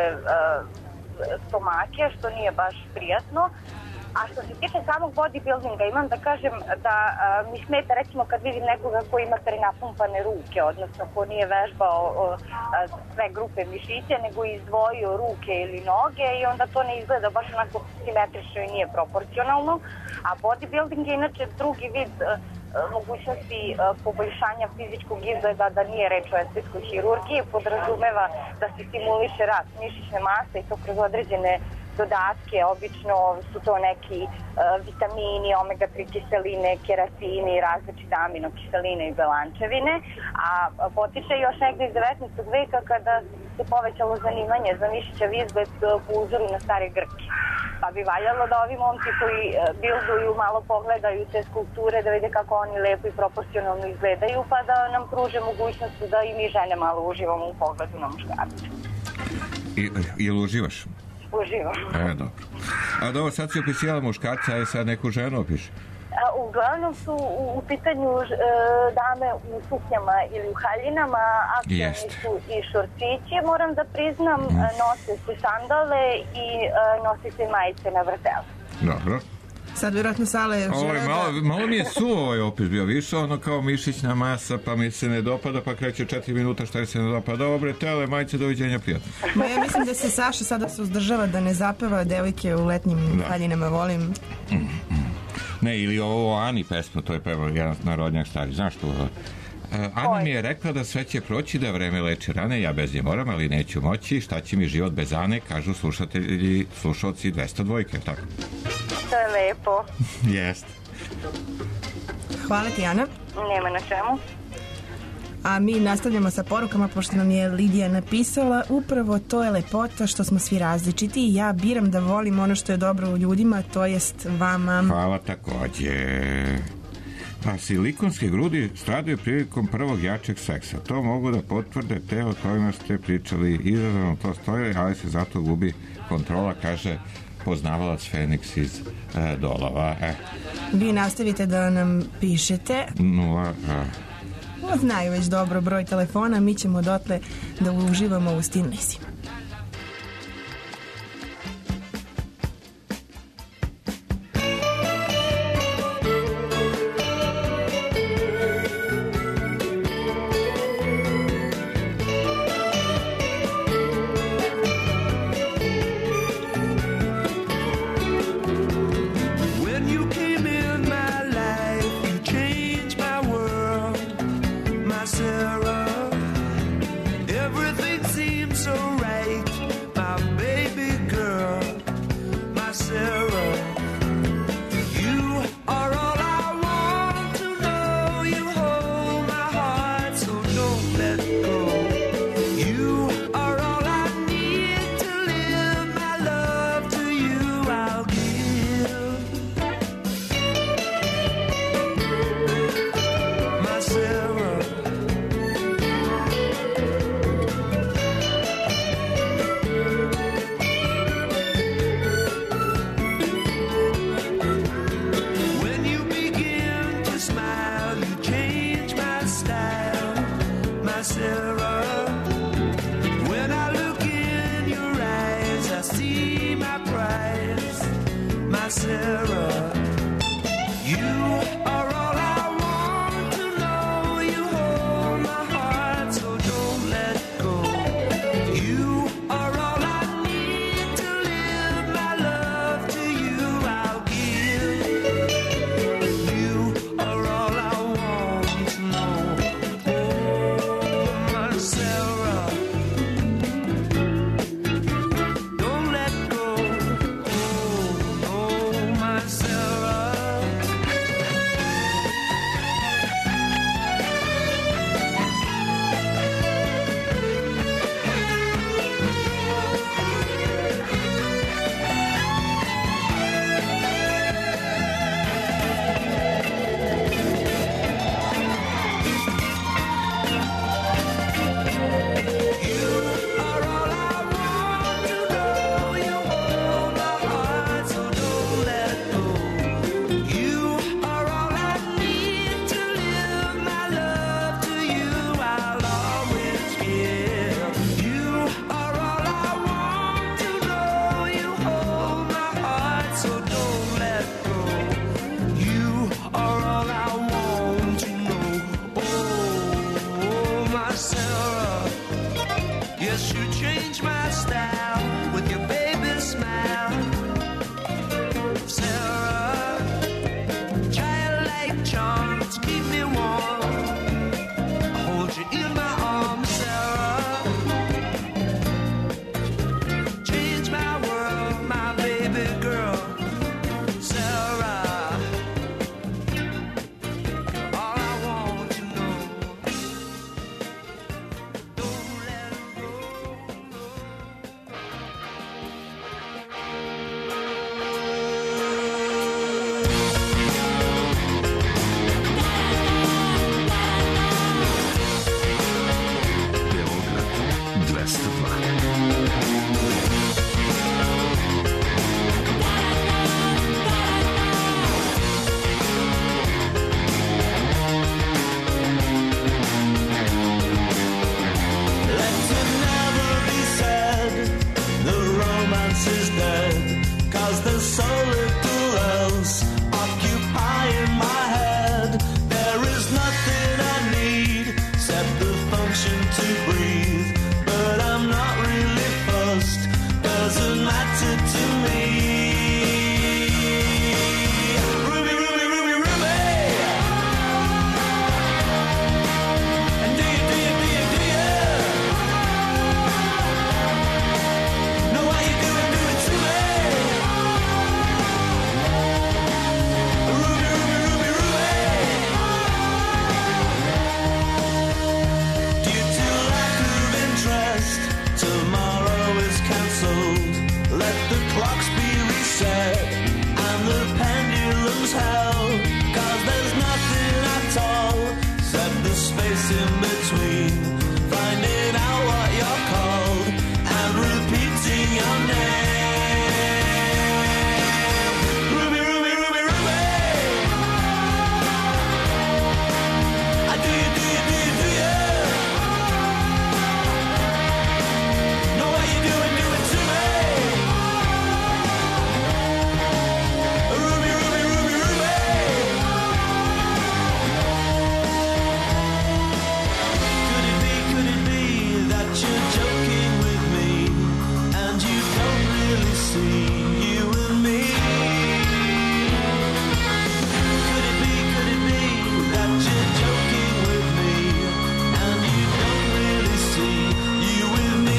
stomake, što nije baš prijatno. A što se tiče samog bodybuildinga, imam da kažem da mi smeta recimo kad vidim nekoga ko ima prenapumpane ruke, odnosno ko nije vežbao sve grupe mišića, nego izdvojio ruke ili noge i onda to ne izgleda baš onako simetrično i nije proporcionalno. A bodybuilding je inače drugi vid mogućnosti poboljšanja fizičkog izgleda, da nije reč o estetskoj hirurgiji, podrazumeva da se stimuliše rast mišićne mase i to kroz određene dodatke, obično su to neki vitamini, omega-3 kiseline, keratini, različite aminokiseline i belančevine, a potiče još negde iz 19. veka kada se povećalo zanimanje za mišićav izgled po uzoru na stare Grke. Pa bi valjalo da ovi momci koji bilduju malo pogledaju te skulpture, da vide kako oni lepo i proporcionalno izgledaju, pa da nam pruže mogućnost da i mi žene malo uživamo u pogledu na muškarce.
Jel uživaš?
Uživam.
Dobro. A dobro, sad si opisala muškarca, a sad neku ženu opiši.
Uglavnom su u pitanju dame u suknjama ili u haljinama, aktualni su i šorcići, moram da priznam, nose se sandale i nose se majice na vrtelu.
Dobro.
Sad vjerojatno Sale žele
malo mi je suvo ovaj opis bio, više ono kao mišićna masa, pa mi se ne dopada, pa kreće 4 minuta šta se ne dopada. Dobre, tele, majice, doviđenja, prijatno.
Ma ja mislim da se Saša sada se uzdržava da ne zapeva devojke u letnjim haljinama, volim.
Ne, ili ovo Ani pesmu, to je pevao jedan narodnjak stari, znaš to? Ana mi je rekla da sve će proći, da vreme leči rane, ja bez nje moram, ali neću moći, šta će mi život bez Ane, kažu slušalci 202, tako?
To je lepo.
Jest.
Hvala ti, Ana.
Nema na čemu.
A mi nastavljamo sa porukama, pošto nam je Lidija napisala, upravo to je lepota što smo svi različiti i ja biram da volim ono što je dobro u ljudima, to jest vama.
Hvala takođe. Pa silikonske grudi stradaju prilikom prvog jačeg seksa. To mogu da potvrde te o kojima ste pričali. Izazovno to stoje, ali se zato gubi kontrola, kaže poznavalac Feniks iz Dolova.
Vi nastavite da nam pišete. Znaju već dobro broj telefona, mi ćemo dotle da uživamo u Stilnesima.
really see you and me? Could it be that you're joking with me and you don't really see you with me?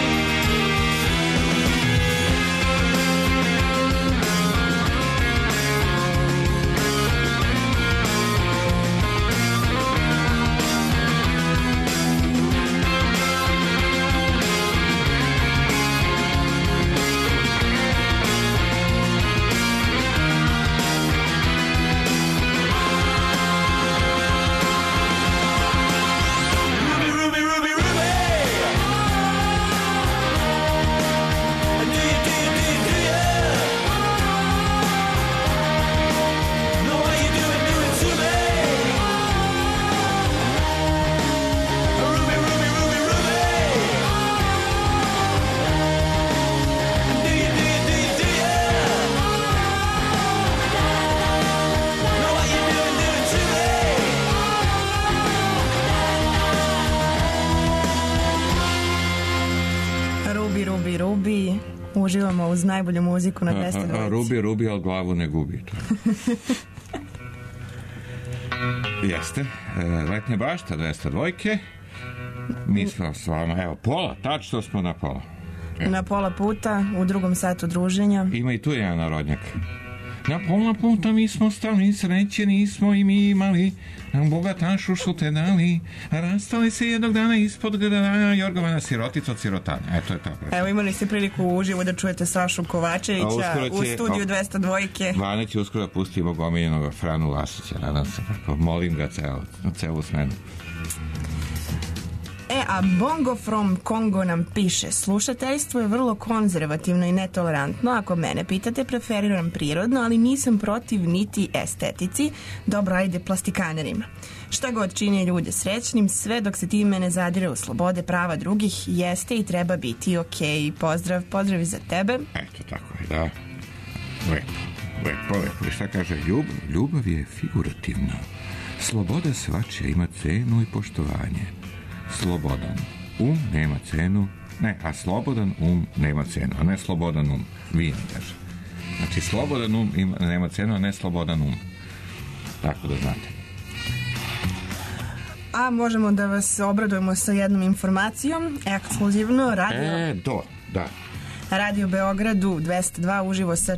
Rubi, uživamo uz najbolju muziku na 202.
Rubi, ali glavu ne gubi. Jeste. Letnja bašta, 202. Mi smo s vama, evo, pola, tačno smo na pola.
Na pola puta, u drugom satu druženja.
Ima i tu jedan narodnjak. Na pola puta mi smo stali, sreće nismo i mi imali, bogatašu su te dali, rastali se jednog dana ispod grana, Jorgovana sirotica od sirotanja. Eto je ta predstava.
Evo, imali ste priliku uživo da čujete Sašu Kovačevića u studiju 202.
Vane će uskoro da pusti mog omiljenog Franu Lasića, nadam se, molim ga celu smenu.
A Bongo from Congo nam piše: slušateljstvo je vrlo konzervativno i netolerantno. Ako mene pitate, preferiram prirodno, ali nisam protiv niti estetici. Dobro, ajde plastikanerima. Šta god čini ljude srećnim, sve dok se time ne zadire u slobode prava drugih, jeste i treba biti okej. Pozdrav i za tebe.
Eto, tako je, da. Lepo. I šta kaže? Ljubav je figurativna. Sloboda svačija ima cenu i poštovanje. Slobodan nema cenu, slobodan nema cenu, a ne slobodan vi kaže. Znači, slobodan nema cenu, a ne slobodan tako da znate.
A možemo da vas obradujemo sa jednom informacijom, ekskluzivno Radio Beogradu 202 uživo sa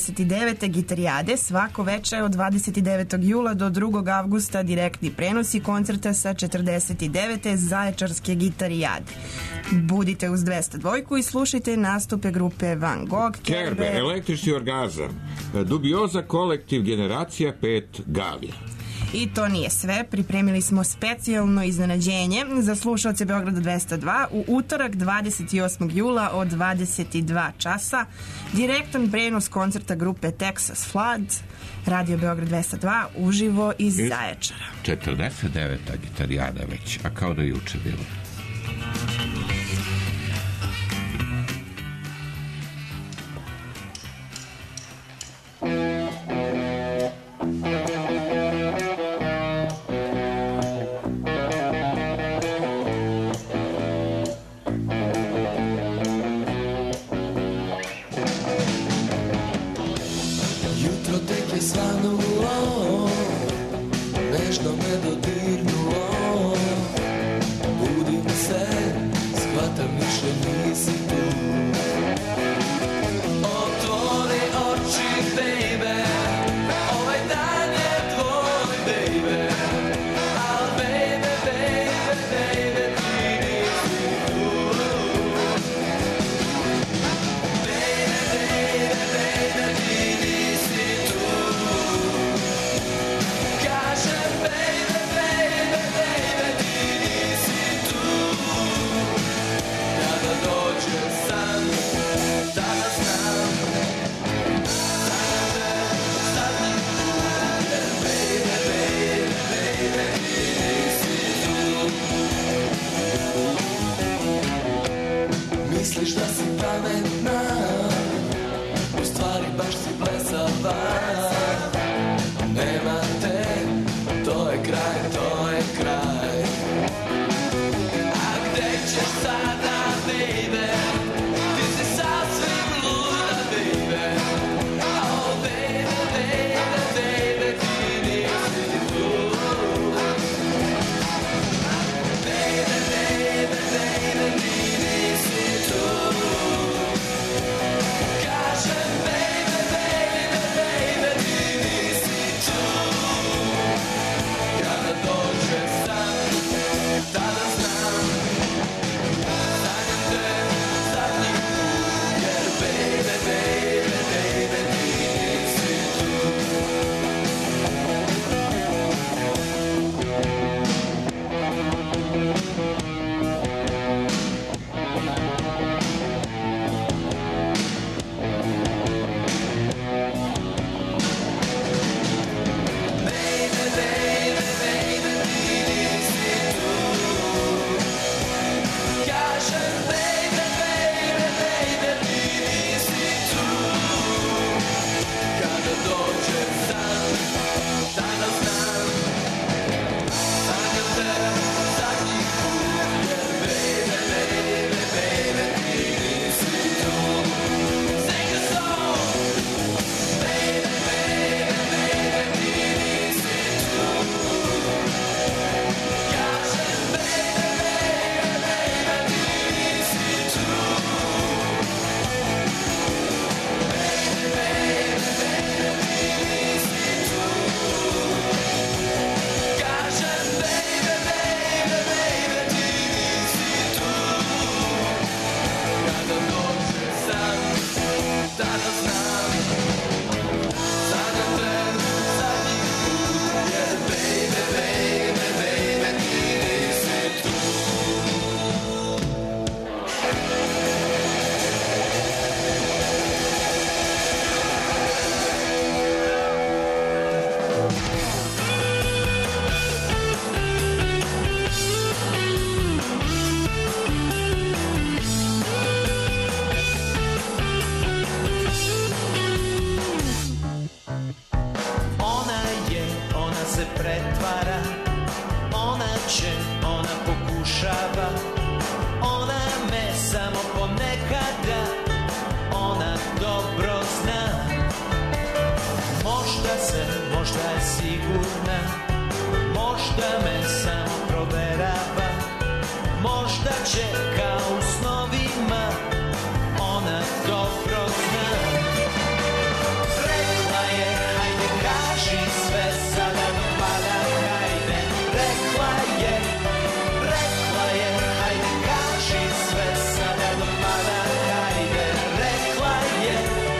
49. gitarijade svako večer od 29. jula do 2. avgusta direktni prenosi koncerta sa 49. Zaječarske gitarijade. Budite uz 202 i slušajte nastupe grupe Van Gogh,
Kerber, Električni orgazam, Dubioza, Kolektiv, Generacija 5, Gavija.
I to nije sve, pripremili smo specijalno iznenađenje za slušalce Beograda 202 u utorak 28. jula od 22 časa. Direktan prenos koncerta grupe Texas Flood, Radio Beograd 202, uživo iz Zaječara.
49. gitarijada već, a kao da je juče bilo.
Sada, baby, ti si sasvim lud. možda je sigurna, možda me samo proverava, možda će kao u snovima, ona dobro zna. Rekla je, hajde kaži sve, sada pada, hajde. Rekla je, hajde kaži sve, sada pada, hajde. Rekla je,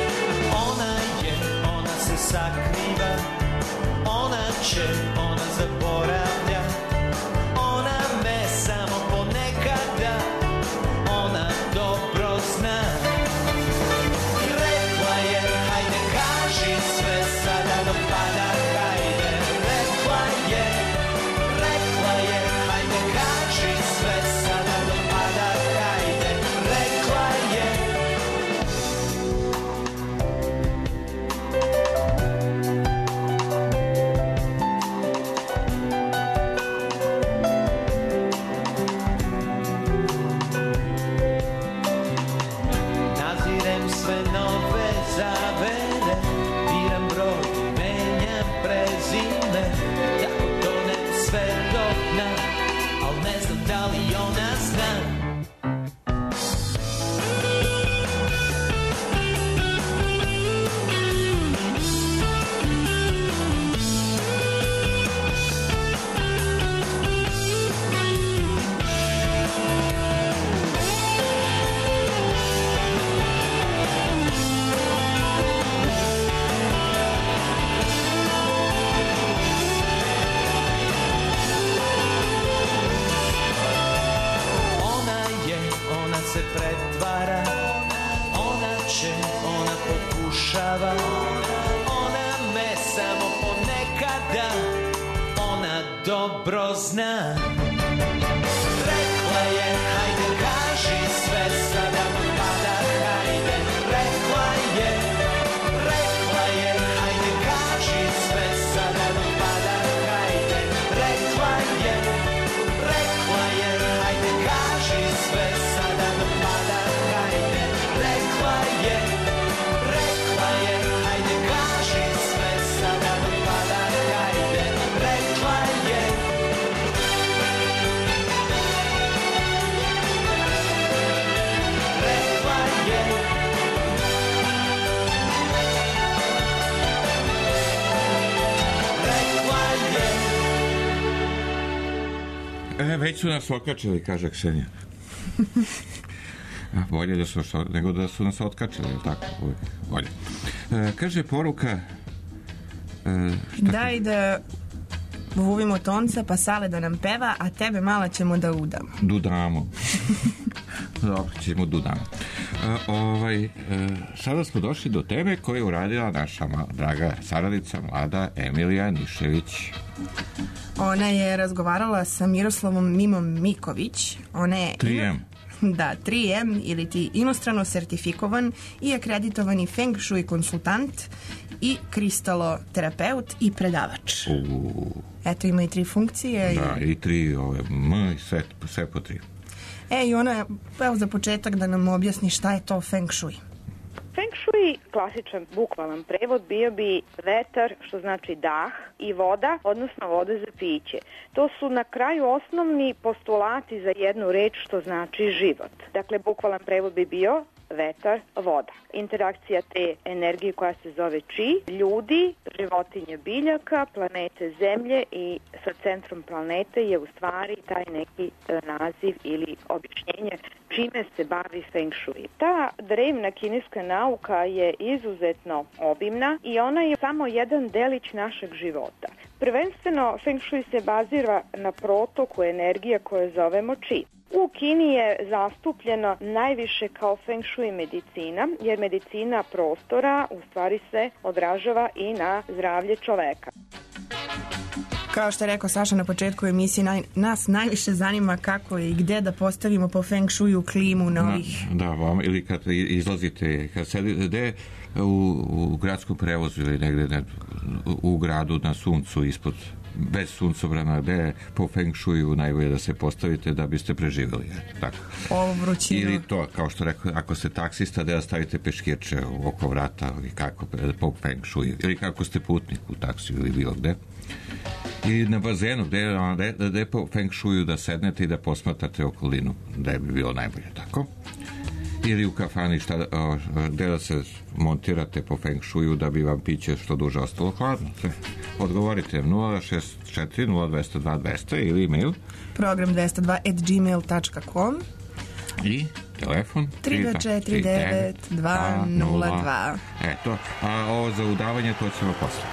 ona se sakriva, ona će, ona zaboravlja, ona me samo ponekada, ona dobro zna. I rekla je, hajde kaži sve, sada dopada, hajde. Rekla je, hajde kaži sve, sada dopada, hajde. Rekla je. Nazirem sve nove zavere, biram broj, menjam prezime, tako tonem sve do dna, al ne znam da li ona zna. Ona se pretvara, ona će, ona pokušava, ona me samo ponekada, ona dobro zna. Rekla je, hajde kaži sve, sada pada, hajde. Rekla je, hajde kaži sve, sada pada, hajde. Rekla je, hajde kaži sve, sada pada, hajde. Rekla je, hajde kaži sve, sada pada, hajde. Rekla je.
Već su nas okačili, kaže Ksenija. Bolje da su, nego da su nas otkačili, je li tako? Bolje. Kaže poruka...
Daj da vuvimo tonca, pa Sale da nam peva, a tebe mala ćemo da udamo.
Dudamo. Dobro, ćemo dudamo. Sada smo došli do teme koju je uradila naša draga saradnica, mlada Emilija Nišević.
Ona je razgovarala sa Miroslavom Mimom Miković. Ona je
3M.
Da, 3M ili ti inostrano sertifikovan i akreditovani Feng Shui konsultant i kristaloterapeut i predavač. Eto, ima i 3 funkcije.
Da, i 3 i sve po 3.
I ona, evo za početak da nam objasni šta je to Feng Shui.
Feng Shui, klasičan bukvalan prevod, bio bi vetar, što znači dah, i voda, odnosno voda za piće. To su na kraju osnovni postulati za jednu reč, što znači život. Dakle, bukvalan prevod bi bio vetar, voda. Interakcija te energije koja se zove Chi, ljudi, životinje biljaka, planete Zemlje i sa centrom planete je u stvari taj neki naziv ili objašnjenje čime se bavi Feng Shui. Ta drevna kineska nauka je izuzetno obimna i ona je samo jedan delić našeg života. Prvenstveno Feng Shui se bazira na protoku energije koje zovemo Chi. U Kini je zastupljeno najviše kao Feng Shui medicina, jer medicina prostora u stvari se odražava i na zdravlje čoveka.
Kao što je rekao Saša na početku emisije, nas najviše zanima kako i gde da postavimo po feng shuiju klimu na ovih...
Da, ili kad izlazite, kad sedite u gradskom prevozu ili negde u gradu na suncu ispod, bez suncobrana, gde po feng shuiju najbolje da se postavite da biste preživjeli. Tako.
Ovo vrućino.
Ili to, kao što rekao, ako ste taksista, da stavite peškirče oko vrata i kako po feng shuiju. Ili kako ste putnik u taksiju ili bilo gde. I na bazenu, gde po feng shuiju da sednete i da posmatrate okolinu, da bi bilo najbolje, tako? Ili u kafani, gde da se montirate po feng shuiju da bi vam piće što duže ostalo hladno. Odgovorite 064 0202 200 ili email
program 202@gmail.com
i telefon
3249 202.
Eto, a ovo za udavanje to ćemo posle.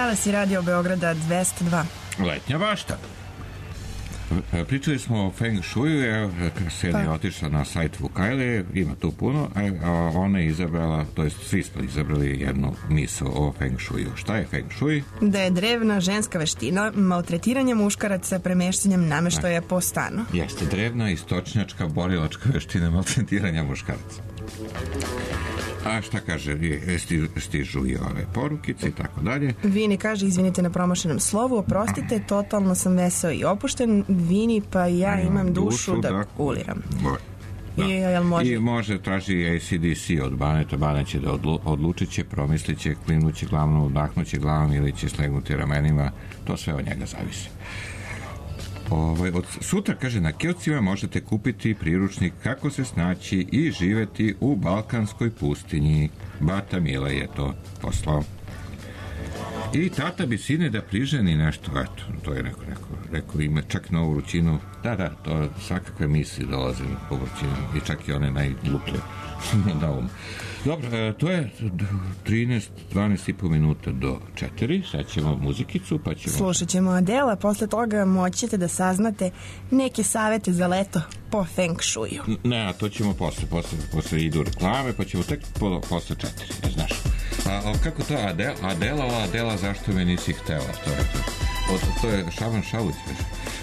Talasi Radio Beograda 202.
Letnja bašta. Pričali smo o Feng Shuiu, evo, Ksenija je otišla na sajt Vukajle, ima tu puno, a ona je izabrala, to jest svi smo izabrali jednu misao o Feng Shuiu. Šta je Feng Shui?
Da je drevna ženska veština maltretiranje muškaraca premeštanjem nameštaja po stanu.
Jeste drevna, istočnjačka, borilačka veština maltretiranja muškaraca. A šta kaže, stižu i ove porukice i tako dalje.
Vini kaže, izvinite na promašenom slovu, oprostite, totalno sam veseo i opušten. Vini, pa ja imam dušu da kuliram.
Da.
Jel može?
I može, traži AC/DC od Baneta. Banet će da odlučit će, promislit će, klimnuće glavom, udahnuće glavom ili će slegnuti ramenima. To sve od njega zavisi. Od sutra, kaže, na kioscima možete kupiti priručnik kako se snaći i živeti u balkanskoj pustinji. Bata Mila je to poslao. I tata bi sine da priženi nešto, eto, to je rekao ima čak novu vrućinu. Da, to svakakve misli dolaze po vrućinu i čak i one najgluplje na um. Dobro, to je 12,5 minuta do 4, sad ćemo muzikicu, pa ćemo...
Slušat ćemo Adela, posle toga moćete da saznate neke savete za leto po Feng Shuiu.
Ne, to ćemo posle idu reklame, pa ćemo tek posle 4, ne znaš. A kako to Adela, zašto me nisi htela? To je Šaban Šaluć, već.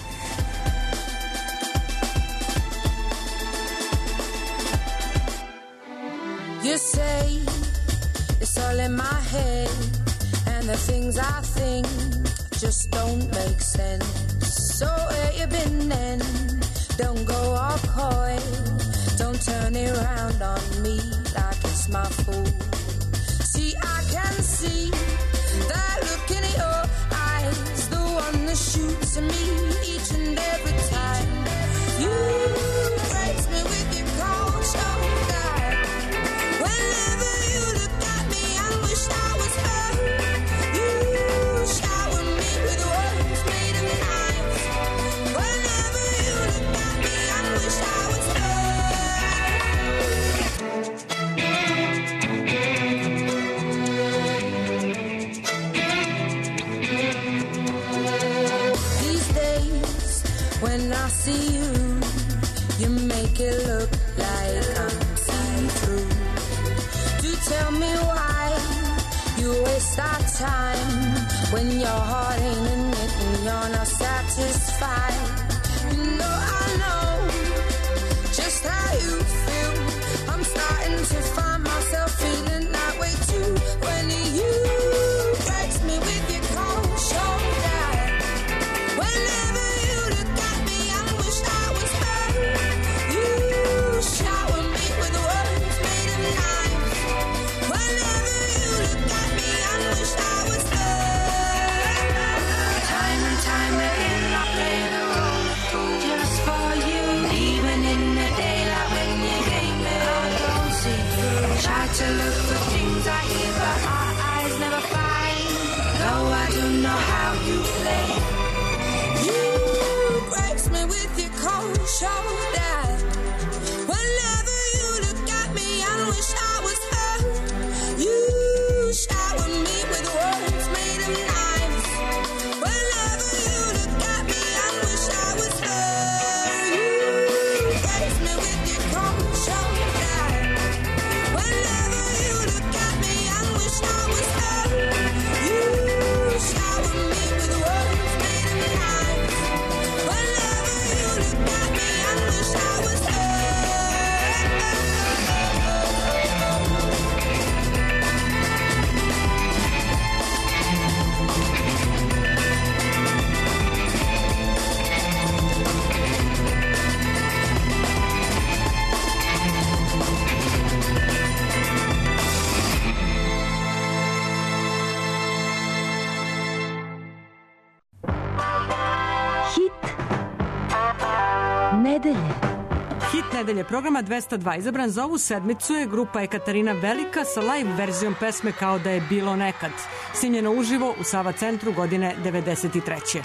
You say it's all in my head, and the things I think just don't make sense. So where you been then? Don't go all coy, don't turn it around on me like it's my fault. See, I can see that look in your eyes, the one that shoots at me each and every time. You breaks me with your cold shoulder. Whenever you look at me, I wish I was her. You shower me with words made of knives. Whenever you look at me, I wish I was These days, when I see you, you make it look like I'm see-through. Tell me why you waste our time when your heart ain't in it and you're not satisfied. You know just how you feel. I'm starting to find myself feeling that way too. When you breaks me with your cold shoulder. Whenever you look at me, I wish I was her. You shower me with words made of knives. Whenever you look at me, I wish I was her. Time and time again, I play the role of fool just for you. Even in the daylight when you gave me, I don't see through. Try to look for things I hear, but my eyes never find. Though I do know how you play. You breaks me with your cold shoulder. Whenever you look at me, I wish I was her. You shower me with words made of knives. Whenever you look at me, I wish I was her. You breaks me with your cold shoulder. Whenever you look at me, I wish I was her. You shower me with words made of knives. Whenever you look at me, I wish I was her.
Hit nedelje programa 202 izabran za ovu sedmicu je grupa Ekaterina Velika sa live verzijom pesme Kao da je bilo nekad, snimljeno uživo u Sava centru godine 93.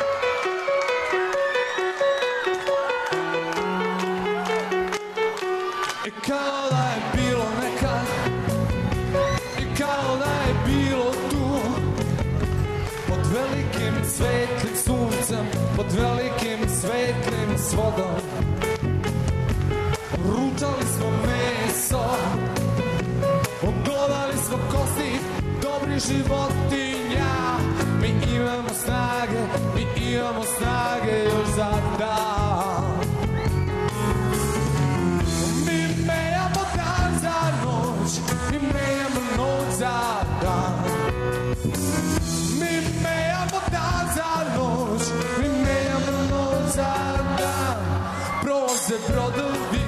Kao da je bilo nekad, kao da je bilo tu,
svetlim suncem, pod velikim svetlim svodom. Ručali smo meso, ogledali smo kosti dobrih životinja. Mi imamo snage još za dan. Mi menjamo dan za noć, mi menjamo noć za dan. Mi menjamo dan za noć, mi menjamo noć za dan. Prolaze brodovi,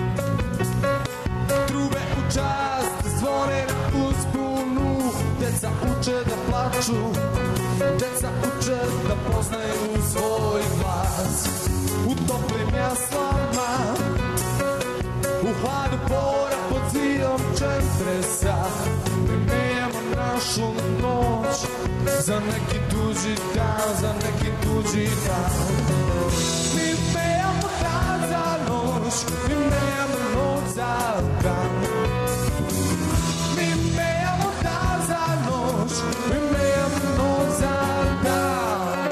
trube u čast, zvone na uspunu. Deca uče da plaču, deca uče da poznaju svoj glas. U toplim jaslama, u hladu pora pod zidom čempresa. Mi menjamo našu noć za neki tuđi dan, za neki tuđi dan. Mi menjamo dan za noć, mi menjamo noć za dan. Mi menjamo dan za noć, mi menjamo noć za dan.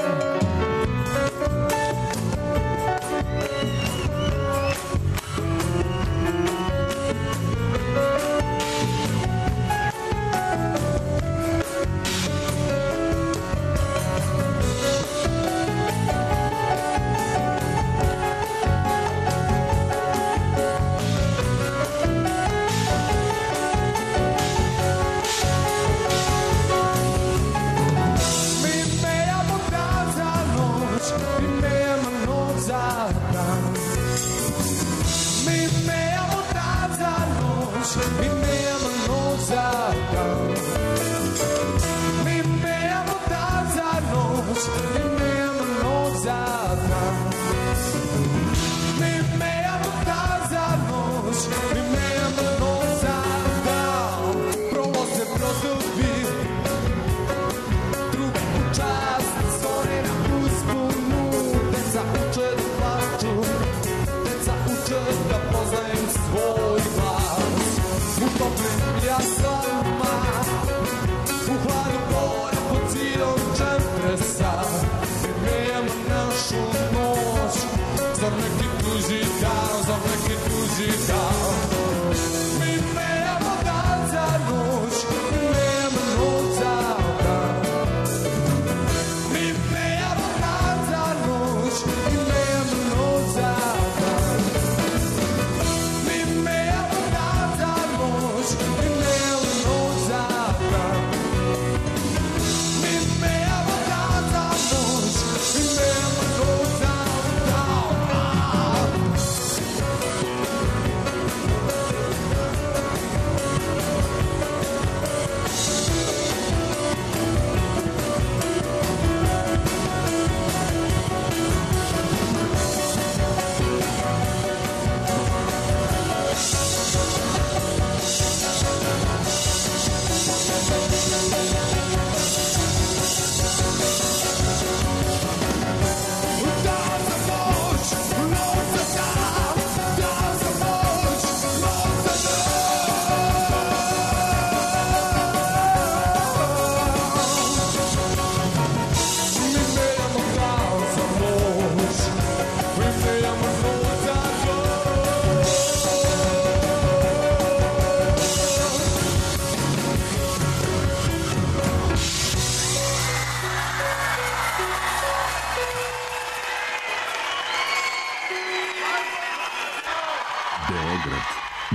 Beograd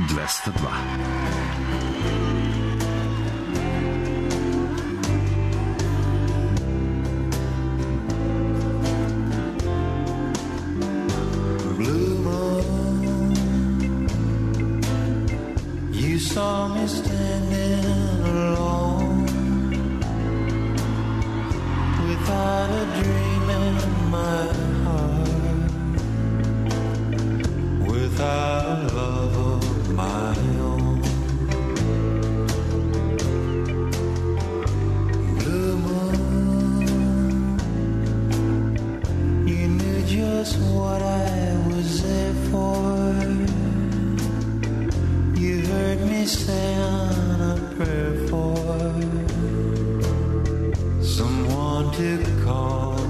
202.
You saw me standing alone, without a dream in my heart, without a love of my own. Blue moon, you knew just what I was there for. You heard me say on a prayer for someone to call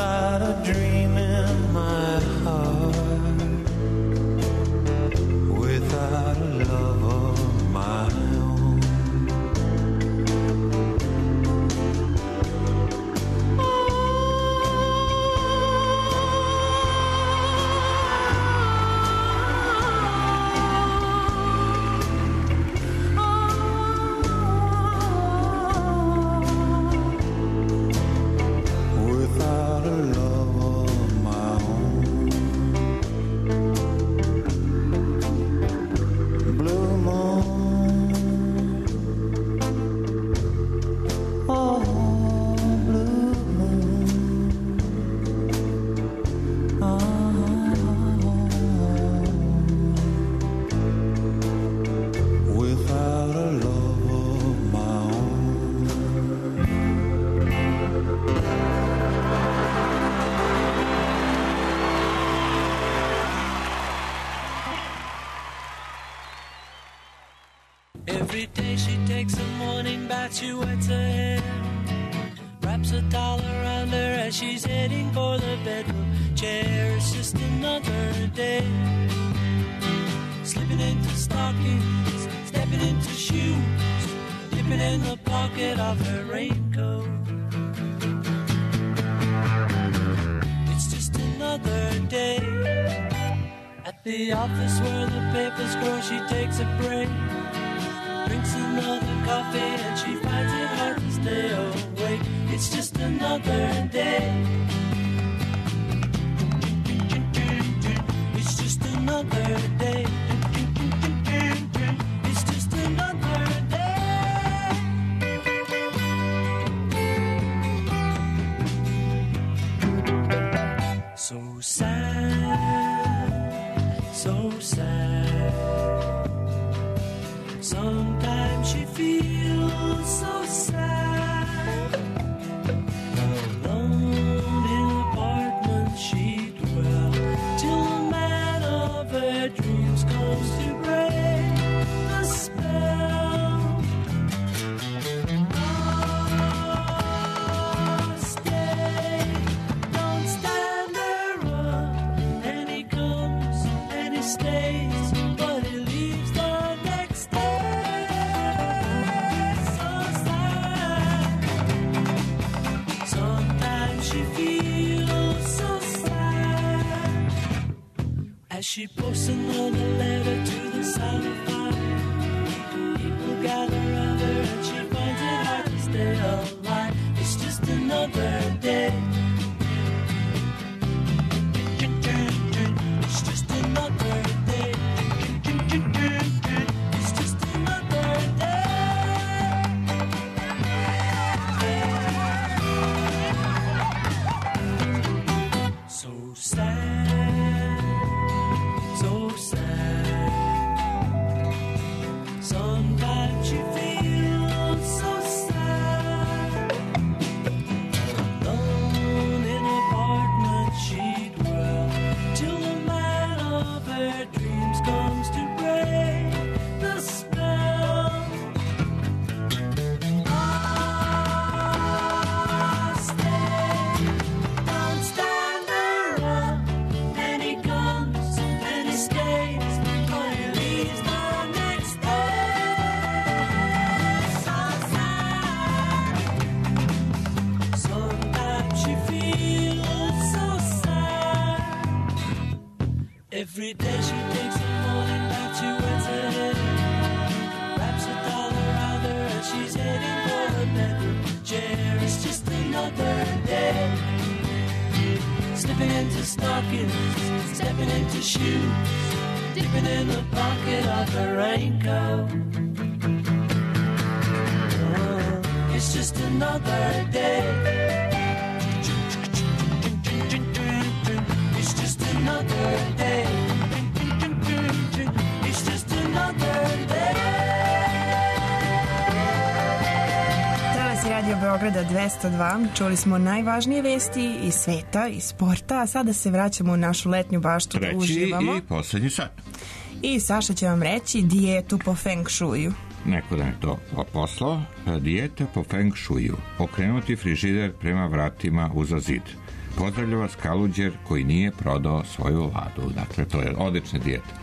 without a dream in my heart, without a love of my own. Without a love of my own. Blue moon, oh blue moon, without a love of my own.
Every day she takes a morning bath, she wets her hair, wraps a towel around her as she's heading for the bedroom chair. It's just another day, slipping into stockings, stepping into shoes, dipping in the pocket of her raincoat. It's just another day, at the office where the papers grow, she takes a break, drinks another coffee and she finds it hard to stay awake. It's just another day. It's just another day. It's just another day. So sad, so sad. Sometimes she feels so sad. Alone in an apartment she dwells, till the man of her dreams comes to break the spell. Oh, stay, don't stand around. And he comes and he stays, but he leaves the next day. So sad. Sometimes she feels so sad, as she posts another letter to the sound of fire. People gather around her and she finds it hard to stay alive. It's just another day. It's just another day. It's just another day. So sad, so sad. Sometimes she feels so sad. Alone in an apartment she dwells, till the man of her dreams comes to break the spell. Ah, stay, don't stand around. And he comes and he stays, but he leaves the next day. So sad. Sometimes she feels so sad. Every day she takes a morning bath, she wets her hair, wraps a towel around her and she's heading for her bedroom chair. It's just another day, slipping into stockings, stepping into shoes, dipping in the pocket of her raincoat. Oh, it's just another day. It's just another day. It's just another day.
Danas je Radio Beograda 202. Čuli smo najvažnije vesti iz sveta, iz sporta, a sada se vraćamo u našu letnju baštu da uživamo.
Treći i poslednji sat.
I Saša će vam reći dijetu po Feng Shuiju.
Neko da je to poslao. Dijeta po Feng Shuiju. Okrenuti frižider prema vratima uza zid. Pozdravlja vas Kaluđer koji nije prodao svoju ladu. Dakle, to je odlična dijeta.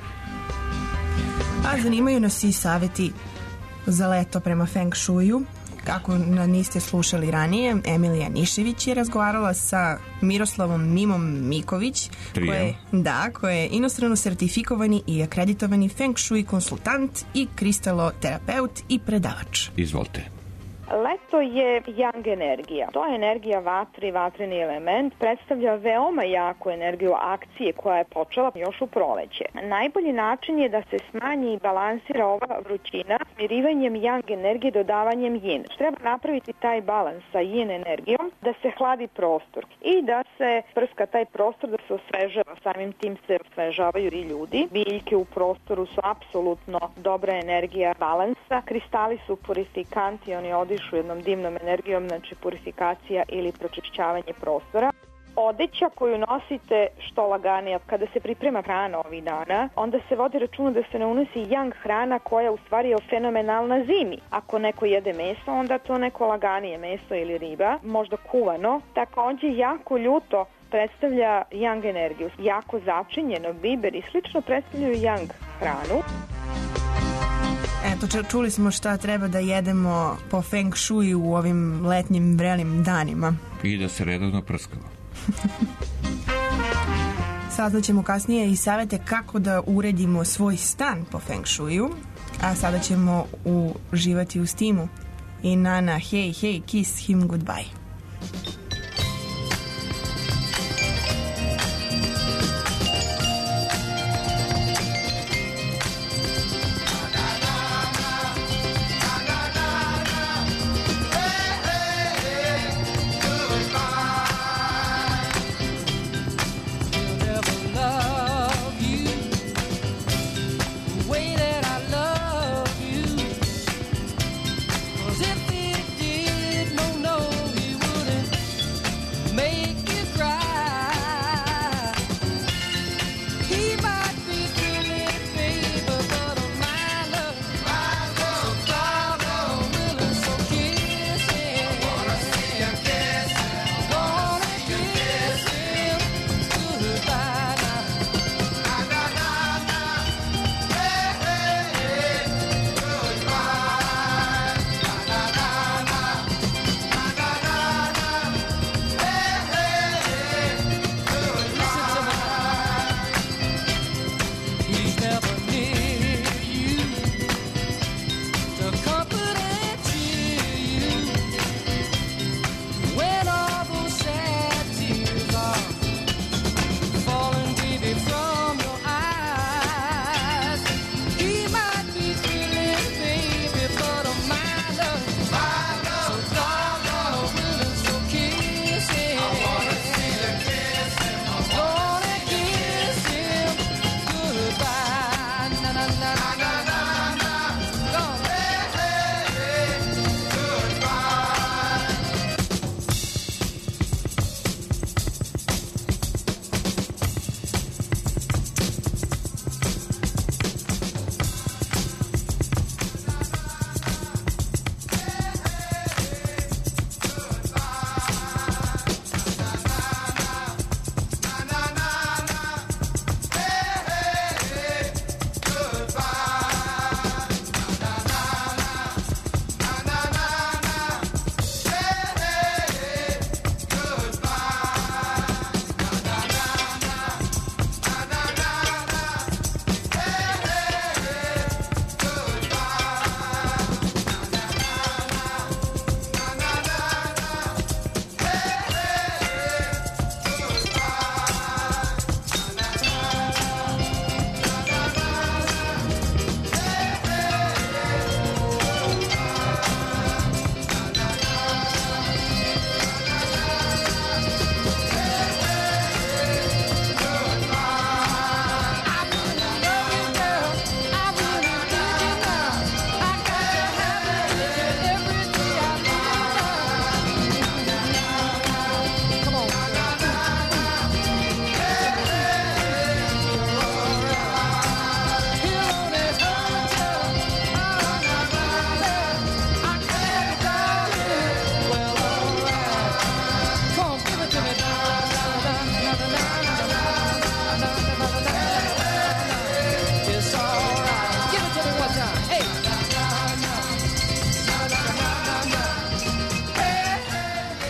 A zanimaju nas i savjeti za leto prema Feng Shuiju. Kako niste slušali ranije, Emilija Nišević je razgovarala sa Miroslavom Mimom Miković, koji je inostrano sertifikovani i akreditovani Feng Shui konsultant i kristaloterapeut i predavač.
Izvolite.
Leto je yang energija. To je energija vatre i vatreni element predstavlja veoma jaku energiju akcije koja je počela još u proleće. Najbolji način je da se smanji i balansira ova vrućina smirivanjem yang energije dodavanjem yin. Treba napraviti taj balans sa yin energijom, da se hladi prostor i da se prska taj prostor, da se osvežava. Samim tim se osvežavaju i ljudi. Biljke u prostoru su apsolutno dobra energija balansa. Kristali su purifikanti, oni odišu jednom dimnom energijom, znači purifikacija ili pročišćavanje prostora. Odeća koju nosite što laganija, kada se priprema hrana ovih dana, onda se vodi računa da se ne unosi yang hrana koja u stvari je fenomenalna zimi. Ako neko jede meso, onda to neko laganije meso ili riba, možda kuvano. Takođe jako ljuto predstavlja yang energiju. Jako začinjeno, biber i slično predstavljaju yang hranu.
Eto, čuli smo šta treba da jedemo po Feng Shui u ovim letnjim vrelim danima.
I da se redovno prskamo.
Saznaćemo kasnije i savjete kako da uredimo svoj stan po Feng Shuiju, a sada ćemo uživati u stimu. I Nana, hey, hey, kiss him goodbye.
If he did, no, he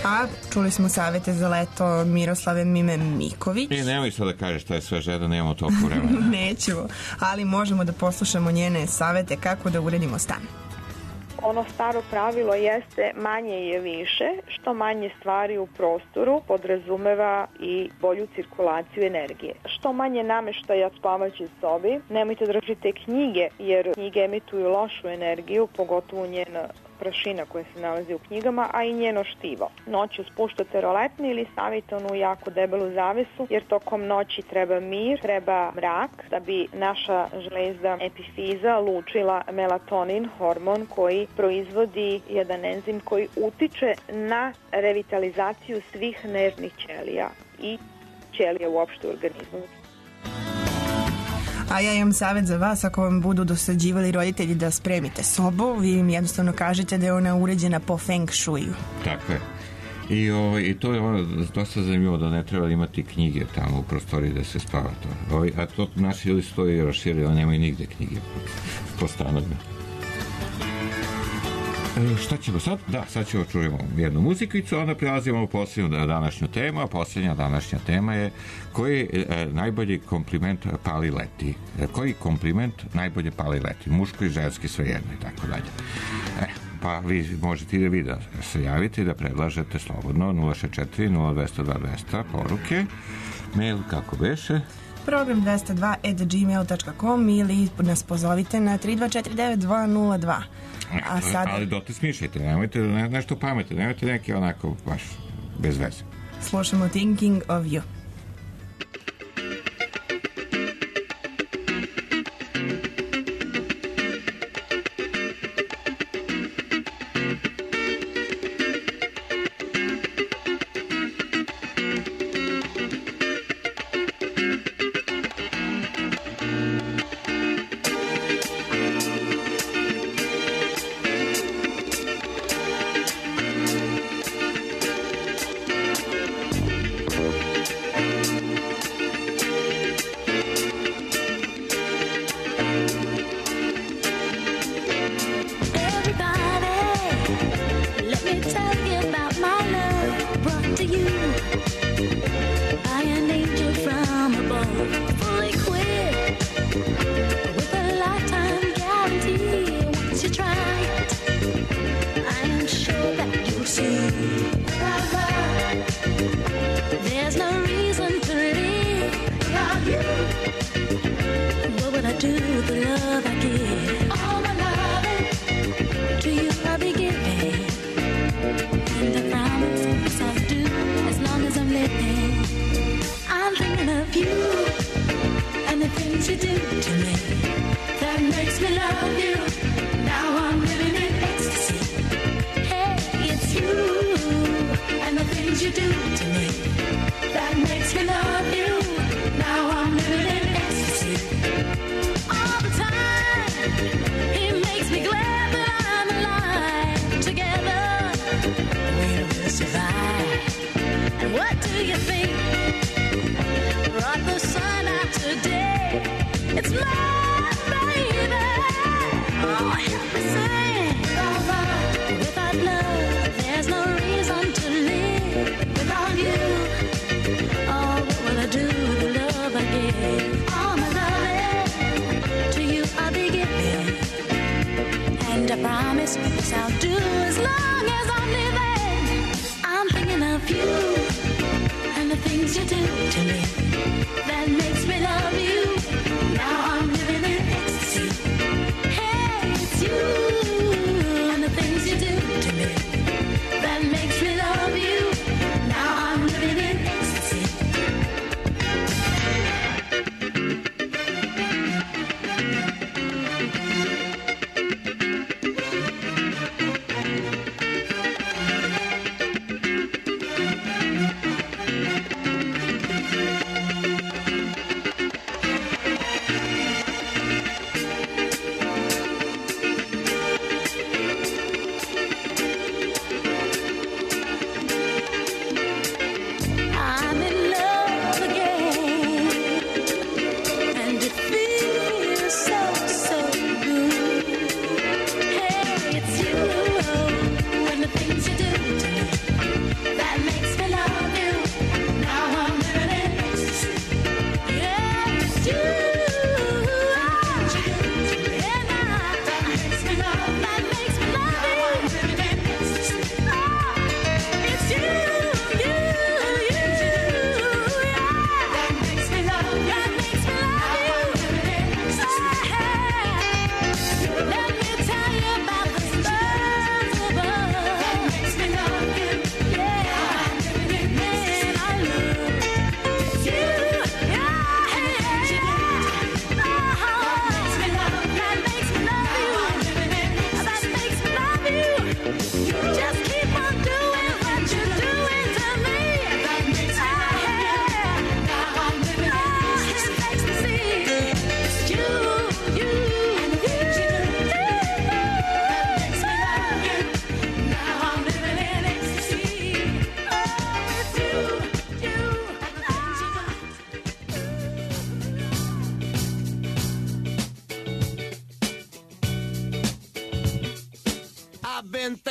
A čuli smo savete za leto Miroslave Mime Miković.
I nemoj sad da kažeš šta je sve žena, nemamo toliko vremena.
Nećemo, ali možemo da poslušamo njene savete kako da uredimo stan.
Ono staro pravilo jeste manje je više, što manje stvari u prostoru podrazumeva i bolju cirkulaciju energije. Što manje nameštaja u spavaćoj sobi, nemojte držite knjige jer knjige emituju lošu energiju, pogotovo njena prašina koja se nalazi u knjigama, a i njeno štivo. Noću spuštate roletne ili stavite onu jako debelu zavesu, jer tokom noći treba mir, treba mrak, da bi naša žlezda epifiza lučila melatonin, hormon koji proizvodi jedan enzim koji utiče na revitalizaciju svih nervnih ćelija i ćelija uopšte u organizmu.
A ja imam savjet za vas, ako vam budu dosađivali roditelji da spremite sobu, vi im jednostavno kažete da je ona uređena po feng shuiju.
Tako je. I to je ono dosta zanimljivo da ne treba imati knjige tamo u prostoriji da se spava to. A to naši ljudi stoji raširili, ali nemaju nigde knjige po stanovima. Šta ćemo sad? Da, sad ćemo čujemo jednu muzikicu, onda prelazimo u posljednju današnju temu, a posljednja današnja tema je koji najbolji kompliment pali leti. Koji kompliment najbolje pali leti? Muško i ženski, svejedno i tako dalje. Pa vi možete i vi da se javite i da predlažete slobodno 064 0202 200 poruke, mail kako beše,
program 202@gmail.com ili nas pozovite na 3249-202. A sada...
Ali dote smišljajte, nemojte nešto pametno, nemojte neki onako baš bez veze.
Slušamo Thinking of You.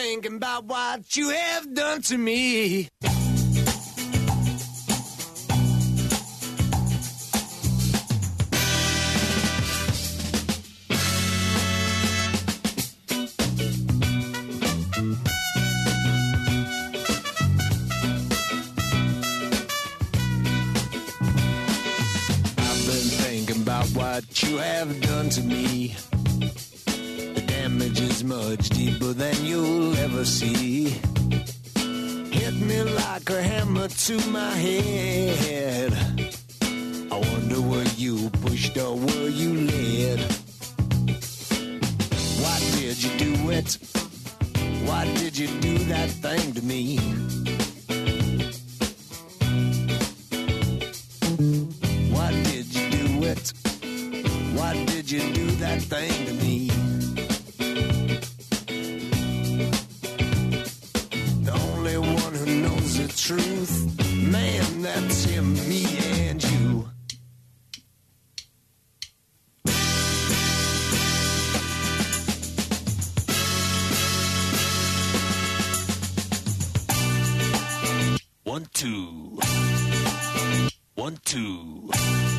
thinking about what you have done to me. What you have done to me. The damage is much deeper than you'll ever see. Hit me like a hammer to my head. I wonder were you pushed or were you led? Why did you do it? Why did you do that thing to me? Why did you do it? Why did you do that thing to me? The only one who knows the truth, man, that's him, me and you. One, two. 1, 2.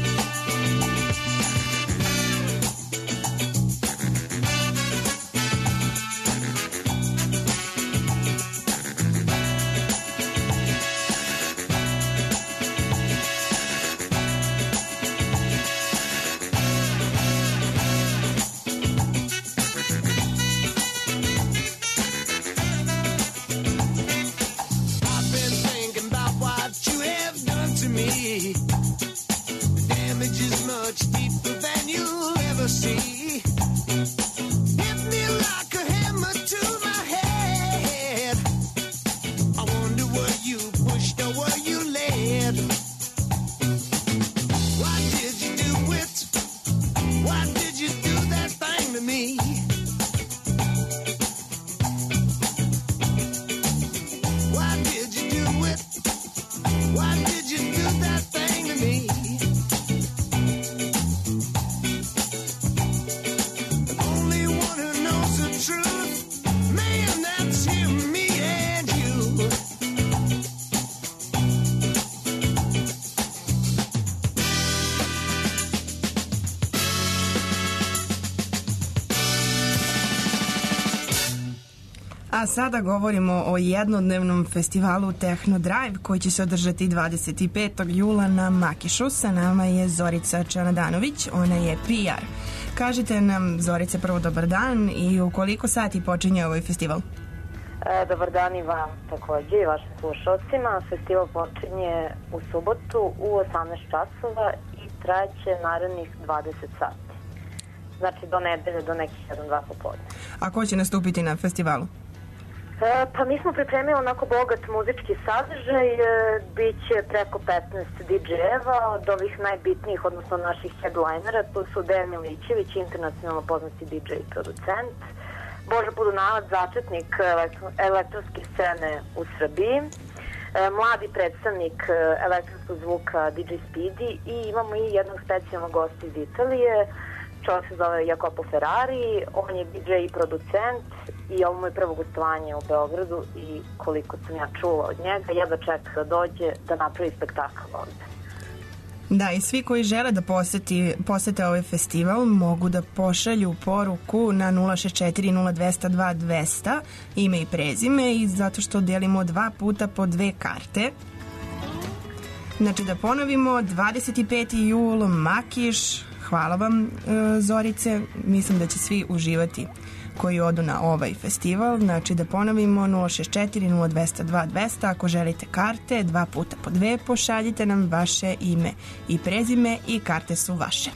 A sada govorimo o jednodnevnom festivalu Techno Drive koji će se održati 25. jula na Makišu. Sa nama je Zorica Čanadanović, ona je PR. Kažite nam, Zorice, prvo dobar dan i u koliko sati počinje ovaj festival?
Dobar dan i vam takođe i vašim slušalcima. Festival počinje u subotu u 18 časova i trajeće narednih 20 sati. Znači do nedelje, do nekih 1-2 popodne.
A ko će nastupiti na festivalu?
Pa mi smo pripremili onako bogat muzički sadržaj, bit će preko 15 DJ-eva, od ovih najbitnijih, odnosno naših headlinera, tu su Dejan Milićević, internacionalno poznati DJ i producent, Boža Podunavac, začetnik elektronske scene u Srbiji, mladi predstavnik elektronskog zvuka DJ Speedy i imamo i jednog specijalnog gosta iz Italije. Čovjek se zove Jacopo Ferrari, on je DJ i producent i ovo mu je prvo gostovanje u Beogradu i koliko sam ja čula od njega, jedva čeka da dođe da napravi spektakl ovde.
Da, i svi koji žele da posete ovaj festival mogu da pošalju poruku na 064 0202 200 ime i prezime i zato što delimo 2 puta po 2 karte. Znači da ponovimo, 25. jul, Makiš. Hvala vam, Zorice. Mislim da će svi uživati koji odu na ovaj festival. Znači da ponovimo 064 0202 200. Ako želite karte, 2 puta po 2, pošaljite nam vaše ime i prezime i karte su vaše.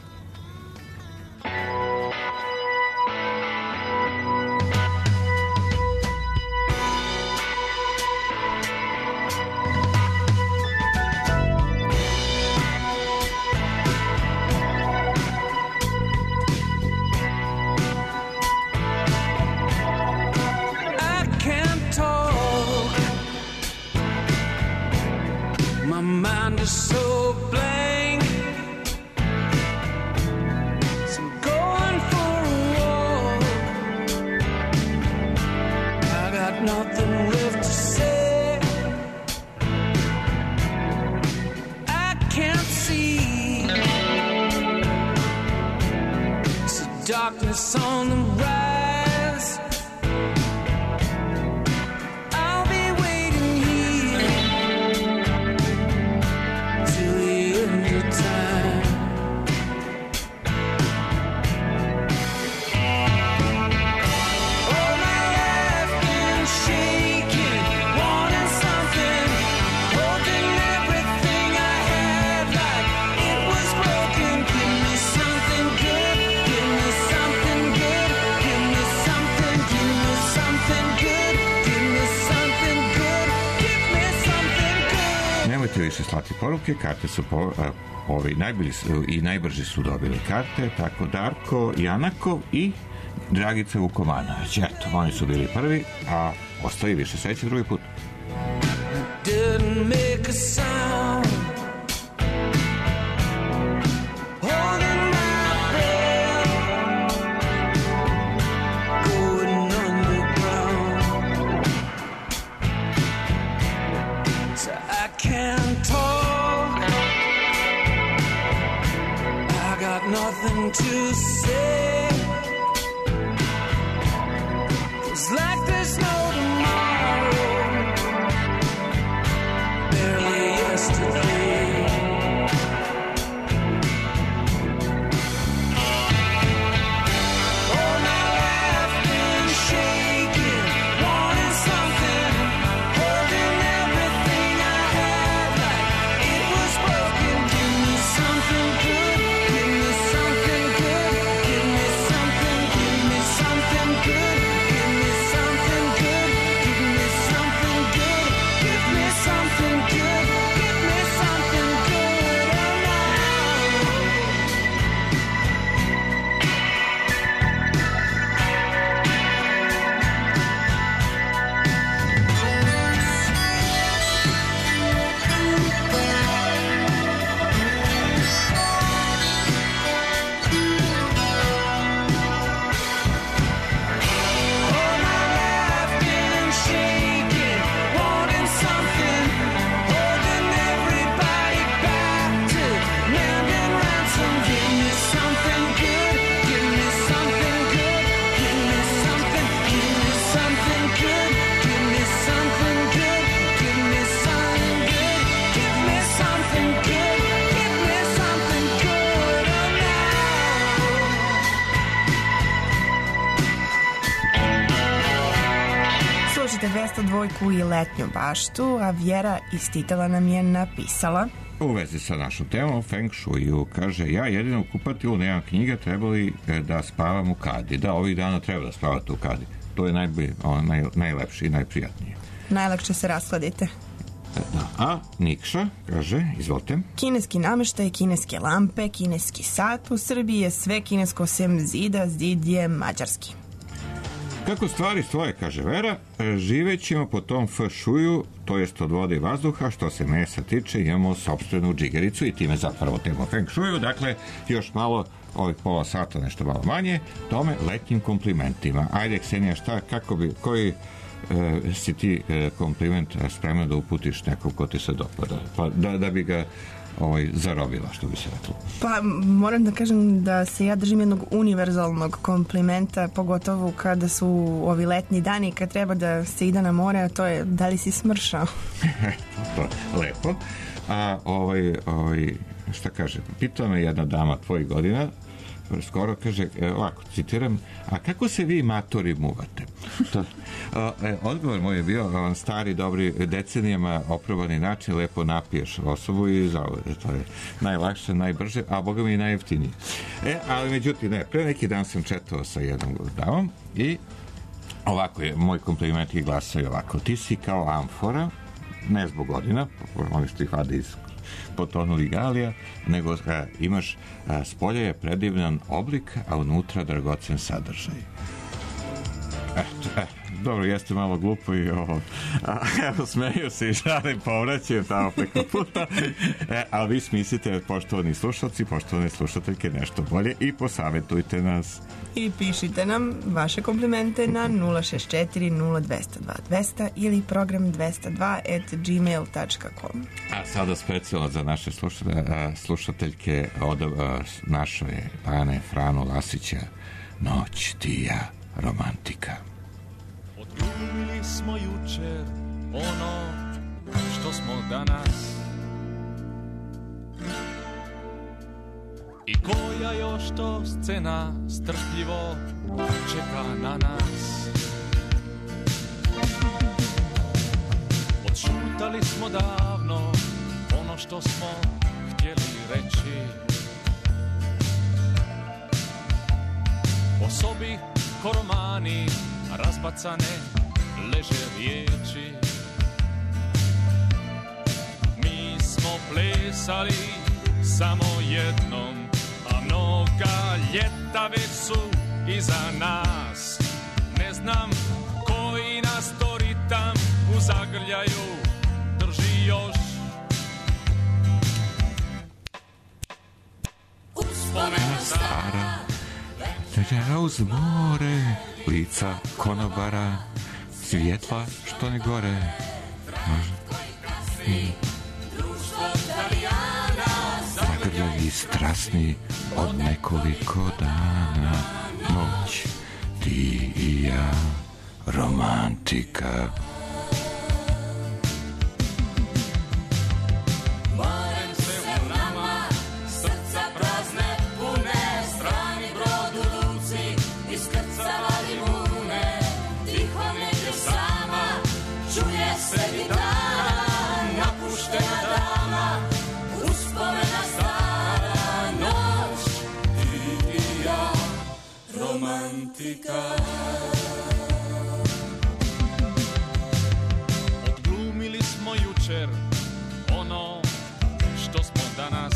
So blank, so I'm going for a walk. I got darkness on the rise. I'll be waiting here till the end of time. All my life been shaking, wanting something, holding everything I had like it was broken. Give me something good, give me something good, give me something, give me something good, give me something good, give me something good.
Nemojte više slati poruke, karte su ovi najbolji i najbrži su dobili karte, tako Darko Janakov i Dragica Vukomanović. Eto, oni su bili prvi, a ostaje više sreće drugi put.
Didn't make a sound. Holding my breath, going underground. So I can't talk, I got nothing to say. It's like there's no tomorrow, barely yesterday. All my life been shaking, wanting something, holding everything I had like it was broken. Give me something good, give me something good, give me something, give me something good, give me something good, give me something good, give me something good, give me something good, oh now. All my life been shaking, wanting something, holding everybody back to land and ransom. Give me something good, give me something good, give me something, give me something good, give me something good, give me something good, give me something good, give me something good, oh now.
Slušajte 202 i Letnju baštu, a Vjera iz Titela nam je napisala.
U vezi sa našom temom Feng Shuiu, kaže, ja jedino u kupatilu nemam knjiga, trebali da spavam u kadi. Da, ovih dana treba da spavate u kadi. To je najlepše i najprijatnije.
Najlakše se raskladite.
Da. A Nikša kaže, izvolite.
Kineski nameštaj, kineske lampe, kineski sat. U Srbiji je sve kinesko sem zida, zid je mađarski.
Kako stvari stoje, kaže Vera, živećemo po tom F-šuju, to jest od vode i vazduha, što se mesa tiče, imamo sopstvenu džigericu i time zapravo temu Feng Shuiu, dakle, još malo, ovih pola sata, nešto malo manje, tome letnjim komplimentima. Ajde, Ksenija, koji si ti kompliment spremna da uputiš nekog ko ti se dopada, pa da bi ga zarobila, što bi se reklo.
Pa moram da kažem da se ja držim jednog univerzalnog komplimenta, pogotovo kada su ovi letnji dani, kad treba da se ide na more, a to je da li si smršao.
To, lepo. A šta kaže, pitala me jedna dama tvojih godina, skoro kaže, ovako, citiram, a kako se vi matori muvate? Odgovor moj je bio stari, dobri, decenijama oprobani način, lepo napiješ osobu i zauvede. To je najlakše, najbrže, a boga mi i najjeftinije. Ali međutim, ne, pre neki dan sam četao sa jednom damom i ovako je, moj kompliment je glasao ovako, ti si kao amfora, ne zbog godina, oni što ih vade iz potonuli galija, nego imaš spolje je predivan oblik, a unutra dragocen sadržaj. Dobro, jeste malo glupo i ovo. Evo, smeju se i žalim povraćaju tamo preko puta. Ali vi smislite, poštovani slušalci, poštovane slušateljke, nešto bolje i posavetujte nas.
I pišite nam vaše komplimente na 064 0202 200 ili program 202@gmail.com.
A sada specijalno za naše slušateljke od naše Ane Franu Lasića noć ti i ja, romantika.
Odglumili smo jučer ono što smo danas. I koja još to scena strpljivo čeka na nas. Odšutali smo davno ono što smo htjeli reći. Po sobi ko romani razbacane leže riječi. Mi smo plesali samo jednom, a mnoga ljeta već su iza nas. Ne znam koji nas to ritam u zagrljaju drži još. Uspomena stara
Večera uz more, lica konobara, svjetla što ne gore. Zagrljavi strasni od nekoliko dana, noć ti i ja, romantika.
Morem se u nama, srca prazne pune, strani brod u luci, iskrcava limune, tiho negdje sama, čuje se gitara, napuštena dama, uspomena stara, noć ti i ja, romantika.
Odglumili smo jučer ono što smo danas.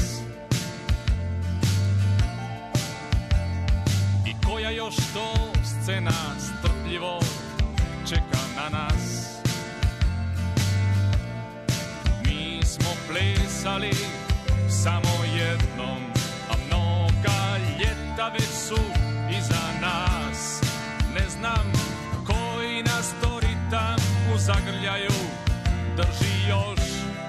I koja još to scena strpljivo čeka na nas. Mi smo plesali samo jednom, a mnoga ljeta već su iza nas. Ne znam koji nas to ritam u zagrljaju drži još.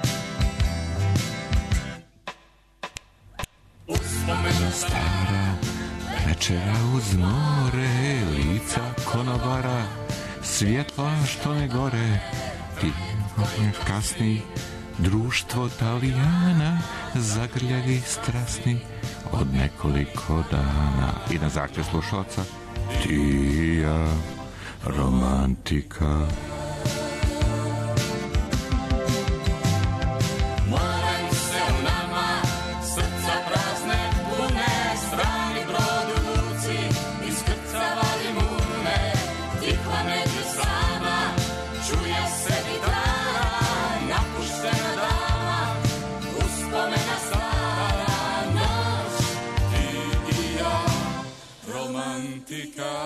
Uspomena stara, večera uz more, lica konobara, svjetla što ne gore, ti kasni, društvo Talijana, zagrljavi strasni od nekoliko dana. I na zahtjev slušalaca, ti i ja, romantika.
Morem se u nama, srca prazne pune, strani brod u luci, iskrcava limune, tiho negdje sama, čuje se gitara, napuštena dama, uspomena stara, noć ti i ja, romantika.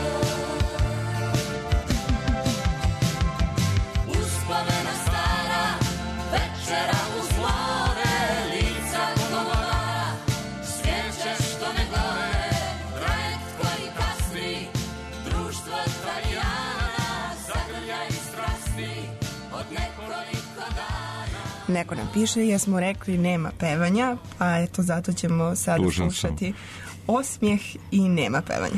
Uspomena stara, večera uz more, lica konobara, svijeće što ne gore, trajekt koji kasni, društvo Talijana, zagrljaj strasti od nekoliko dana.
Neko nam piše, jesmo rekli nema pevanja, a eto zato ćemo sad
Dužan
slušati osmijeh i nema pevanja.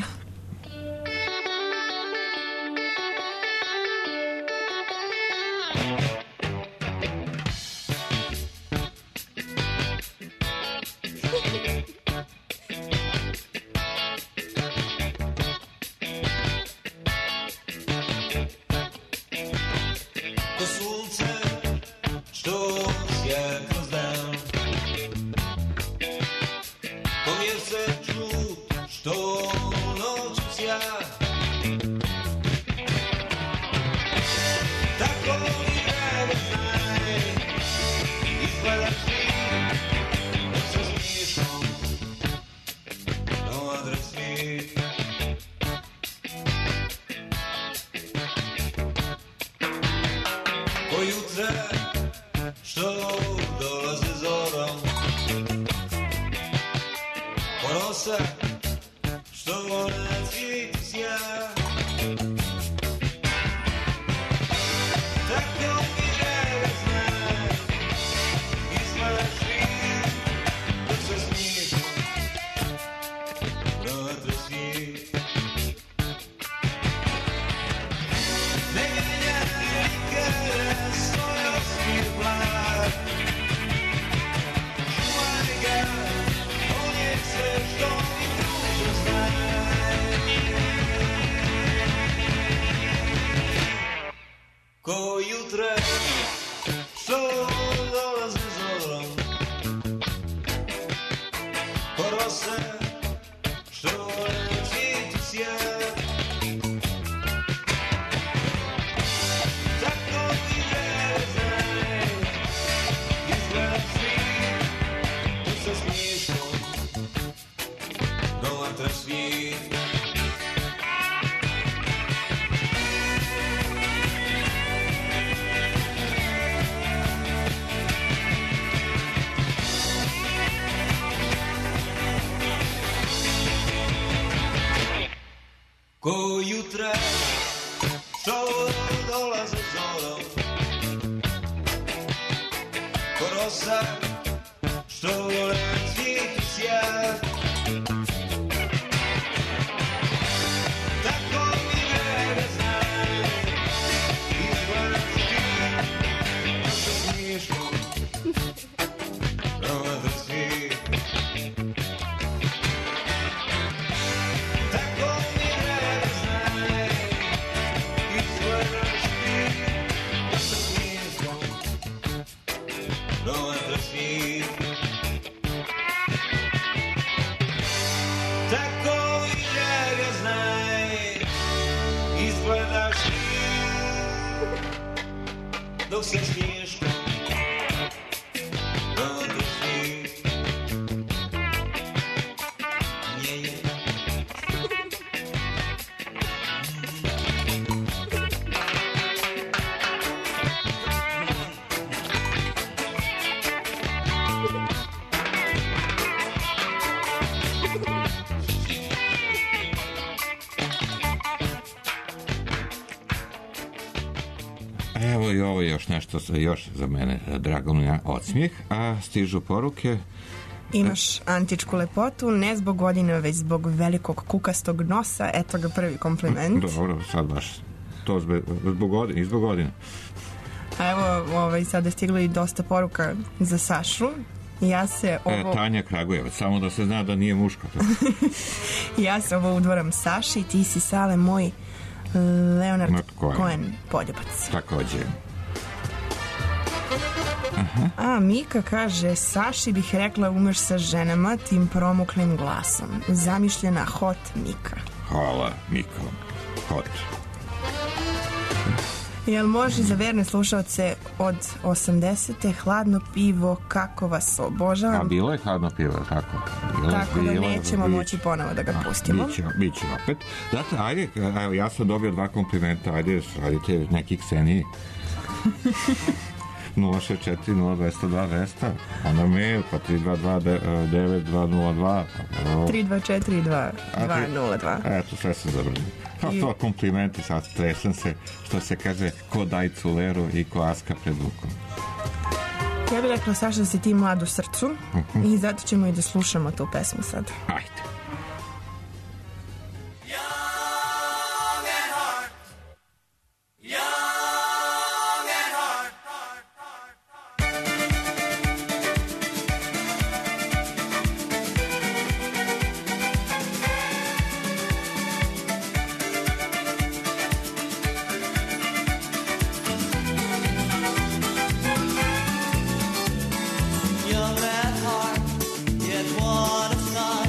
Ko sunce što sjaja kroz dan, ko mjesec žut što noć sja. Tako i rade znaj, izgledaš ti, dok se smiješom, no adresi. Ko jutra što dolaze zorom, ko nosa što na cvijetu sja. Tako mi rada znaj, izgledaš ti, dok se smiješ, no adresi. roze što vole cviti sjed. Tako mi železne izgleda svijet, tu se smiješno dovatra svijet. Ko jutra što dolaze zorom, ko rosa što vole cvijeti sjaj. Tako mi vreme znaj, izgleda svijet, to se smiješno dovatra svijet. Tako i njega znaj, izgledaš ti, dok se smiješno dovatra svijet.
Evo i ovo je još nešto još za mene Dragonja odsmijeh, a stižu poruke.
Imaš antičku lepotu, ne zbog godine, već zbog velikog kukastog nosa. Eto ga prvi kompliment.
Dobro, sad baš to zbog godine, izbog godine.
A evo, sada je stiglo i dosta poruka za Sašu. Ja se ovo...
Tanja Kragujevac, samo da se zna da nije muško.
Ja se ovo udvoram Saši, ti si Sale moj Leonard Cohen poljubac.
Takođe.
A Mika kaže, Saši bih rekla umeš sa ženama tim promuklim glasom. Zamišljena hot Mika.
Hvala Miko, hot.
Jel može za verne slušalce od 80. hladno pivo, kako vas obožavam?
A bilo je hladno pivo, tako?
Tako da nećemo moći ponovo da ga pustimo.
Biće opet. Dakle, ajde, evo, ja sam dobio 2 komplimenta, ajde, radite neki Kseniji. 064 0202 Vesta, onda mail, pa 322
324 202.
Eto, sve sam zabrano. To komplimenti, sad tresam se, što se kaže, ko dajcu leru i ko aska pred vukom.
Ja bih rekla, Saša, da si ti mlad u srcu i zato ćemo i da slušamo tu pesmu sad.
Ajde.
Young at heart, yet what a start.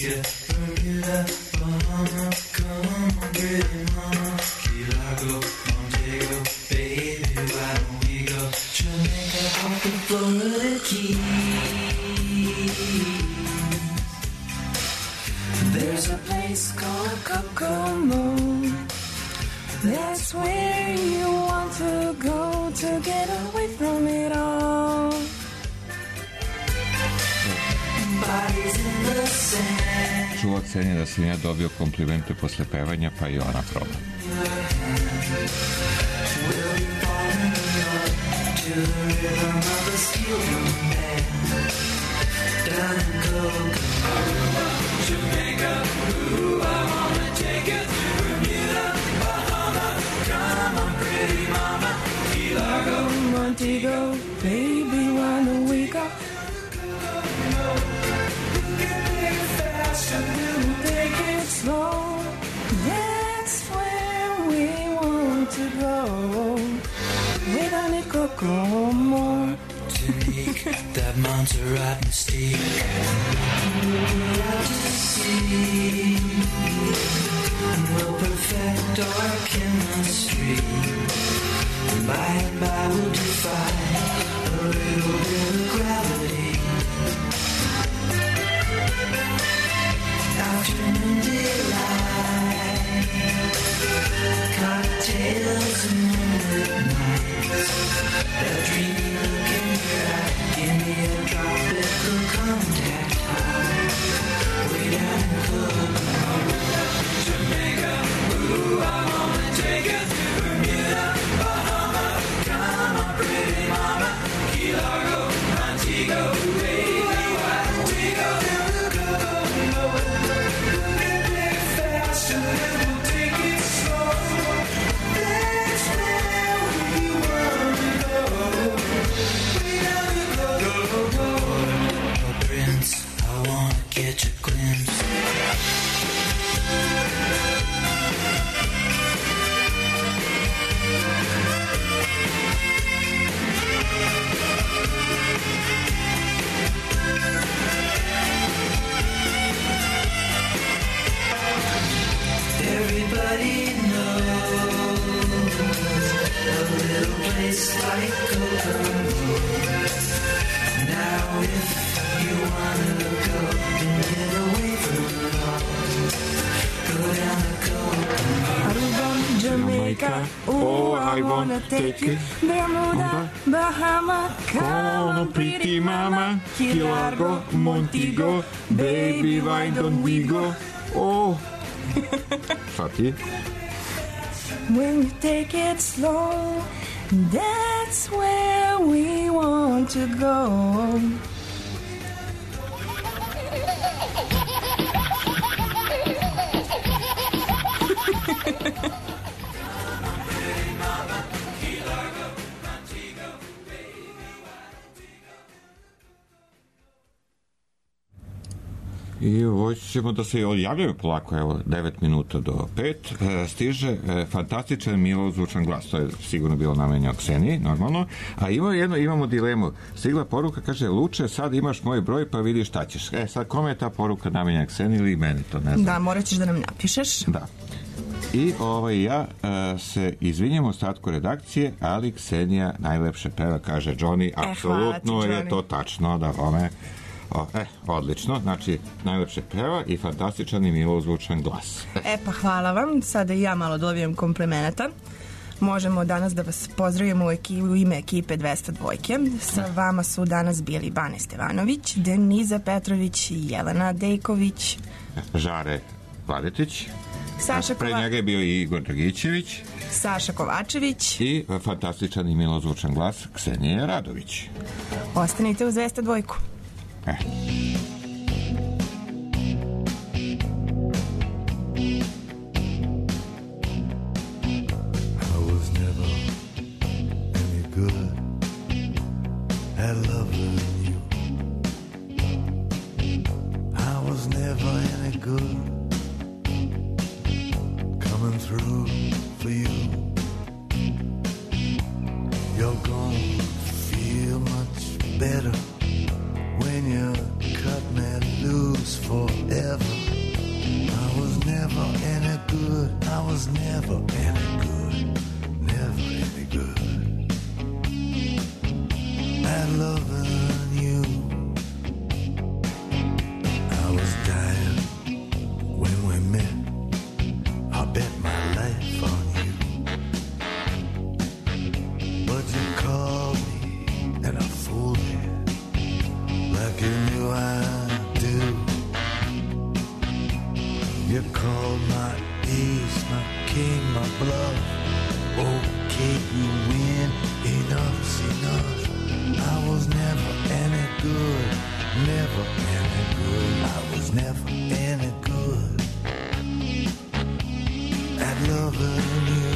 Jamaica, Bermuda, Bahama, come on, pretty mama. Key Largo, Montego, baby, why don't we go? Jamaica, off the Florida Keys.
There's a place called Kokomo. That's where you want to go to get away from it all. Bodies in the sand.
Čuo ocenje da sam ja dobio komplimente posle pevanja, pa i ona proba.
We'll be falling in love to the rhythm of a steel drum band. Down in Kokomo, Jamaica, ooh, I wanna take it to Bermuda, Bahama, come on, pretty mama, Key Largo,
Montego, baby, why don't we go? Take it slow. That's where we want to go. We don't need Kokomo.
Jamaica, that Montserrat mystique. We'll out to sea. We'll perfect our chemistry. By and by we'll defy a little bit of gravity. Afternoon delight, cocktails and moonlit nights. That dreamy look in your eye, give me a tropical contact high. Way down in Kokomo, Jamaica, ooh, I wanna take it to Bermuda, Bahama, come on, pretty mama, Key Largo, Montego, baby, why don't we go to Kokomo? We'll take it slow. That's where we wanna go. We gotta go. Oh, Prince, I wanna catch a glimpse. Everybody knows a little place like Kokomo. Now if you wanna go and get away from it all, go down to Kokomo.
Aruba, Jamaica, oh, I wanna take you. Bermuda, Bahama, come on, pretty mama. Key Largo, Montego, baby, why don't we go?
Oh. Šta ti?
When we take it slow, that's where we want to go.
I hoćemo da se odjavljaju polako, evo, 9 minuta do 5. Stiže fantastičan milozvučan glas, to je sigurno bilo namenjeno Kseniji, normalno. A imamo dilemu. Stigla poruka, kaže, Luče, sad imaš moj broj, pa vidiš šta ćeš. Sad, kome je ta poruka namenjena, Kseniji ili meni, to ne znam.
Da, morat ćeš da nam napišeš.
Da. I ja se izvinjam ostatku redakcije, ali Ksenija najlepše peva, kaže Johnny, apsolutno je to tačno, da ome... odlično, znači najlepše peva i fantastičan i milozvučan glas.
Pa hvala vam, sada i ja malo dobijem komplimenata. Možemo danas da vas pozdravimo u ime ekipe 202. Sa vama su danas bili Bane Stevanović, Deniza Petrović, Jelena Dejković,
Žare Vladetić,
Saša
pre njega je bio i Igor Dragićević,
Saša Kovačević
i fantastičan i milozvučan glas Ksenije Radović.
Ostanite uz 202.
Had loving you. I was never any good coming through for you. You're gonna feel much better when you cut
never, I was never any good. I was never any good, never any good at loving you. I was dying when we met. I bet my life on you, but you called me and I fooled you like you knew I do. You called my ace, my king, my bluff. Okay, you win, enough's enough. I was never any good, never any good. I was never any good at loving you.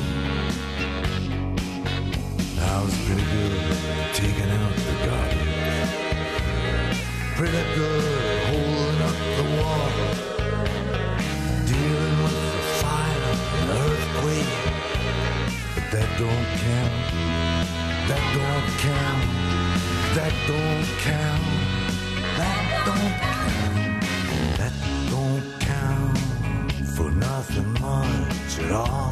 I was pretty good at taking out the garbage, pretty good at holding up the water, dealing with the fire and earthquake. But that don't count, that don't count, that don't count, that don't count, that don't count for nothing much at all.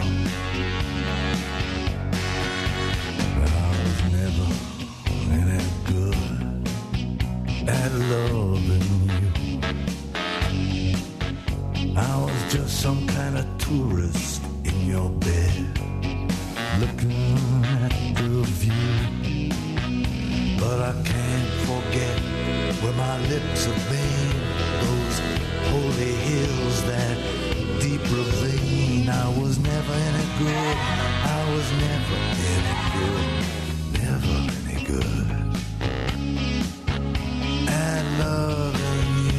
I was never any good at loving you. I was just some kind of tourist in your bed, looking at the view. But I can't forget where my lips have been, those holy hills, that deep ravine. I was never any good, I was never any good, never any good at loving you.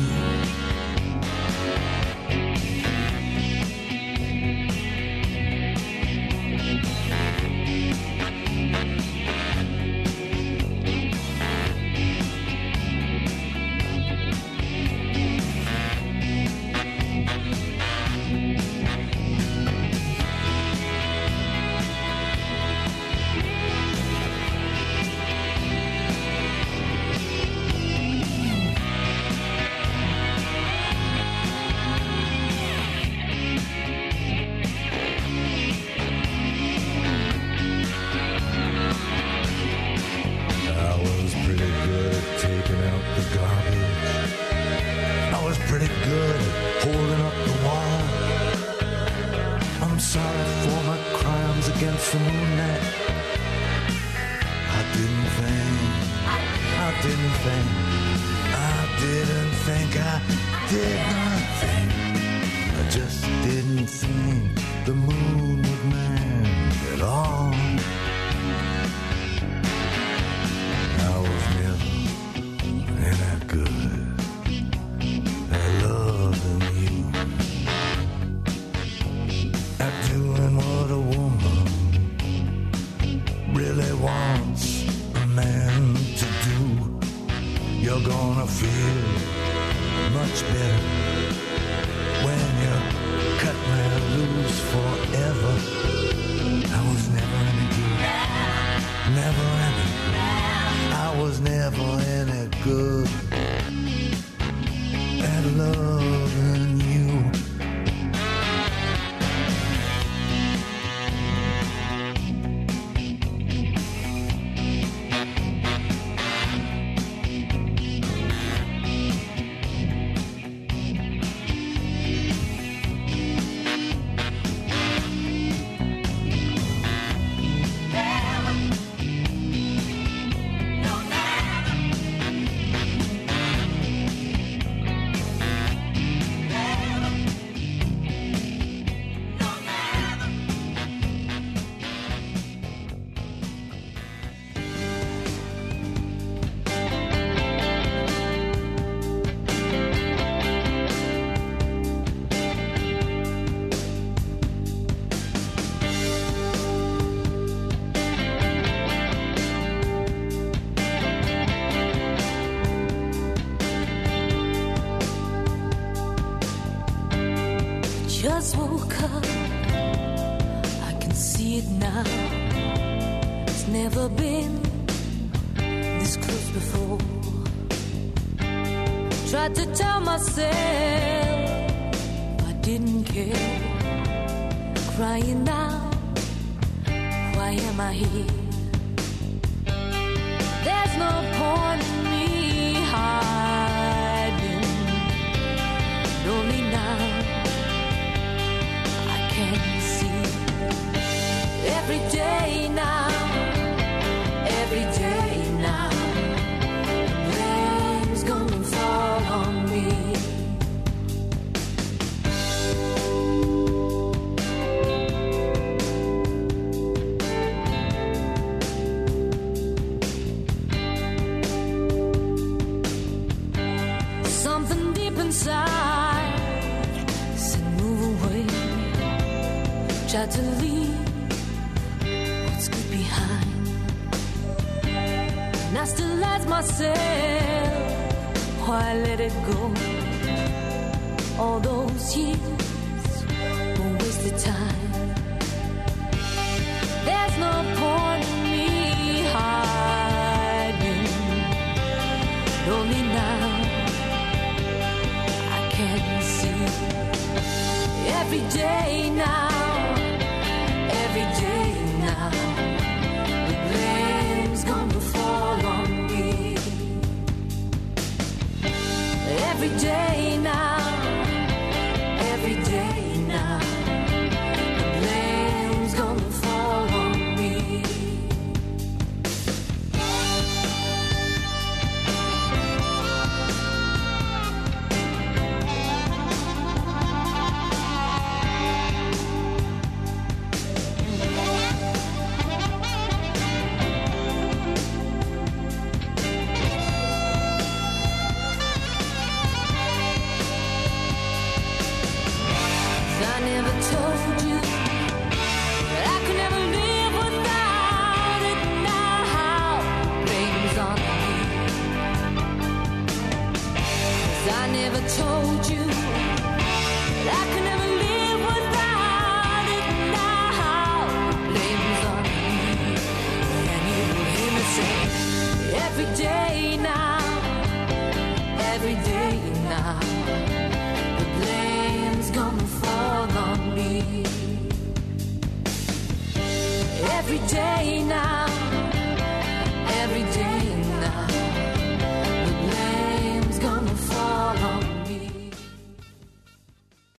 Just woke up, I can see it now. It's never been this close before. Tried to tell myself crying now. Why am I here? There's no point in me hiding. Only now I can see. Every day now, every day now, the rain's gonna fall on me. Something deep inside said move away. Tried to leave what's good behind, and I still ask myself why I let it go. All those years were wasted time. There's no point in me hiding. Only now I can see. Every day now, every day now, the blame's gonna fall on me. Every day now, every day now, the blame's gonna fall on me. I never told you that I could never live without it. Now blame's on me. 'Cause I never told you that I could never live without it. Now blame's on me. And you will hear me say every day now, every day now, the blame's gonna fall on me. Every day